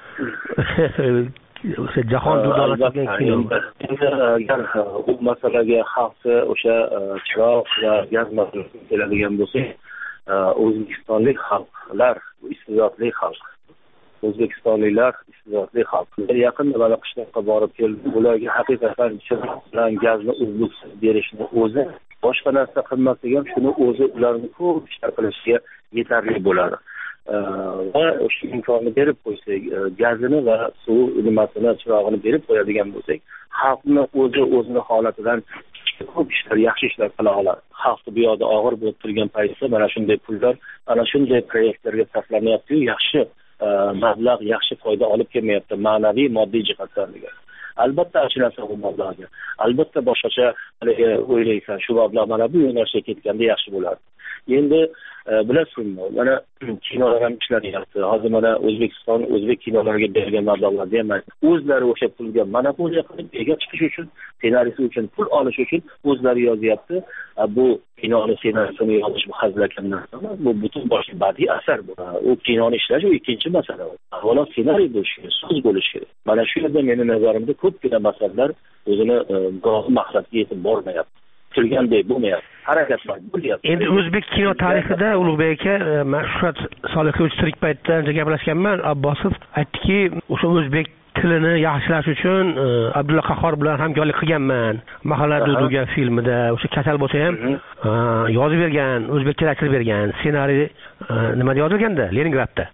o'sha jahon dunyosiga kino? Agar u masalaga xalqi o'sha chiroq va gaz masalasiga keladigan bo'lsak, o'zbekistonlik xalqlar iste'dodli xalq. O'zbekistonliklar iste'dodli xalq. Yaqinda mana qishloqqa borib keldim. Ularga haqiqatan chiroq bilan gazni uzluksiz berishni o'zi, boshqa narsa qilmasak ham shuni o'zi ularni ko'p ishlar qilishiga yetarli bo'ladi. Va o'sha imkonni berib qo'ysak, gazini va suv nimasini, chirog'ini berib qo'yadigan bo'lsak, xalqni o'zini holatidan ko'p ishlar, yaxshi ishlar qila oladi. Xalqni bu yoqda og'ir bo'lib turgan paytda mana shunday pullar, ana shunday proyektlarga sarflanyapti-yu, yaxshi mablag', yaxshi foyda olib kelmayapti ma'naviy, moddiy jihatdan. Albatta achinasa bu mablag'ga. Albatta boshqacha o'ylaysan, shu mablag' mana bu yo'nalishga ketganda yaxshi bo'lardi. Endi bilasizmi, mana kinolar ham ishlanyapti. Hozir mana O'zbekiston o'zbek kinolariga bergan mablag'larni ham o'zlari o'sha pulga monopoliya qilib ega chiqish uchun, ssenariysi uchun pul olish uchun o'zlari yozyapti. Bu kinoni ssenarisini yozish bu hazilakam narsa emas. Bu butun boshli badiiy asar bu. U kinoni ishlash u ikkinchi masala. Avvalo ssenariy bo'lishi kerak, so'z bo'lishi kerak. Mana shu yerda meni nazarimda ko'pgina masalalar o'zini maqsadga yetib bormayapti. Turgandek bo'lmayapti. Harakatlar bo'lyapti. Endi o'zbek kino tarixida Ulug'bek aka, Shuhrat Solihovich tirik paytda ancha gaplashganman. Abbosov aytdiki, o'sha o'zbek tilini yaxshilash uchun Abdulla Qahhor bilan hamkorlik qilganman. Mahalla degan filmida o'sha kasal bo'lsa ham yozib bergan, o'zbekchalashtirib bergan. Ssenariy nimada yozilganda? Leningradda.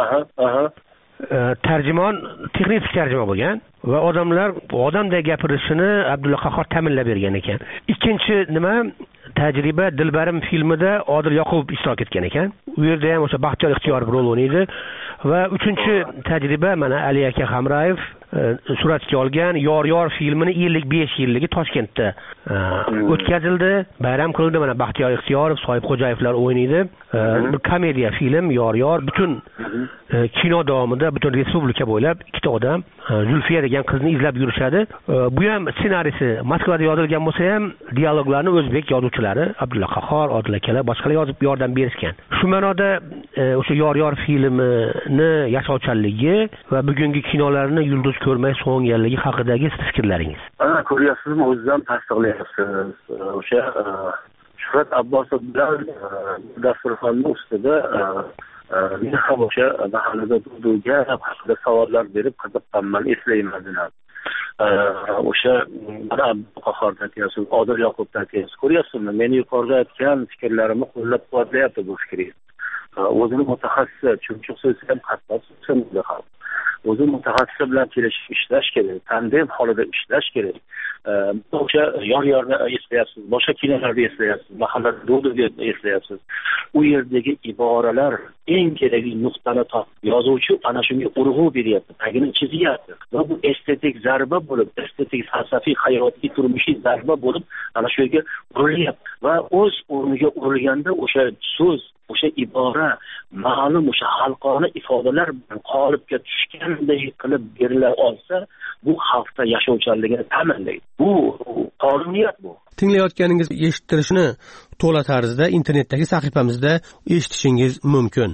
Tarjimon texnik tarjima bo'lgan va odamlar odamday gapirishini Abdulla Qahhor ta'minlab bergan ekan. Ikkinchi nima? Tajriba Dilbarim filmida Odil Yoqubov ishtirok etgan ekan. U yerda ham o'sha Baxtiyor Ixtiyorov rol o'ynaydi. va uchinchi tajriba mana Ali aka Hamrayev suratga olgan yor filmini 55 yilligi Toshkentda o'tkazildi, bayram qildi. Mana Baxtiyor Ixtiyorov, Soyib Xo'jayevlar o'ynaydi. Bir komediya film yor butun kino davomida butun respublika bo'ylab ikkita odam Zulfiya degan qizni izlab yurishadi. Bu ham ssenariysi Moskvada yozilgan bo'lsa ham dialoglarni o'zbek yozuvchilari Abdulla Qahhor, Odil akalar boshqalar yozib yordam berishgan. Shu ma'noda o'sha yor filmini yashovchanligi va bugungi kinolarni yulduz ko'rmay so'nganligi haqidagi fikrlaringiz. Ko'ryapsizmi, o'zidan tasdiqlayapsiz. O'sha Shuhrat Abbosov bilan dasturxonni ustida men ham o'sha mahallada turdiga haqida savollar berib qiziqqanman, eslayman. O'sha Qahhordan aytyapsiz, Odil Yoqubdan aytyapsiz. Ko'ryapsizmi, meni yuqorida aytgan fikrlarimni qo'llab-quvvatlayapti bu fikringiz. O'zini mutaxassis, chunki so'zga ham qattiq so'zlaydi ham. O'zi mutaxassis bilan kelishib ishlash kerak, tandem holida ishlash kerak. O'sha yor-yorni eslayapsiz, boshqa kinolarni eslayapsiz, mahallada do'dga eslayapsiz. U yerdagi iboralar eng kerakli nuqtani topib, yozuvchi ana shunga urg'u beryapti, tagini chizyapti. Va bu estetik zarba bo'lib, estetik falsafiy hayotiy turmushiy zarba bo'lib, ana shu yerga urilyapti. Va o'z o'rniga urilganda o'sha so'z, o'sha ibora ma'lum o'sha xalqona ifodalar bilan qolipga tushganday qilib berila olsa, bu xalqda yashovchanligini ta'minlaydi. Bu qonuniyat bu. Tinglayotganingiz eshittirishni to'la tarzda internetdagi sahifamizda eshitishingiz mumkin.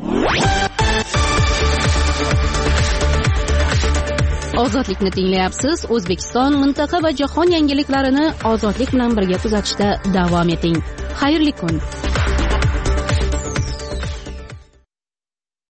Ozodlikni tinglayapsiz. O'zbekiston, mintaqa va jahon yangiliklarini ozodlik bilan birga kuzatishda davom eting. Xayrli kun.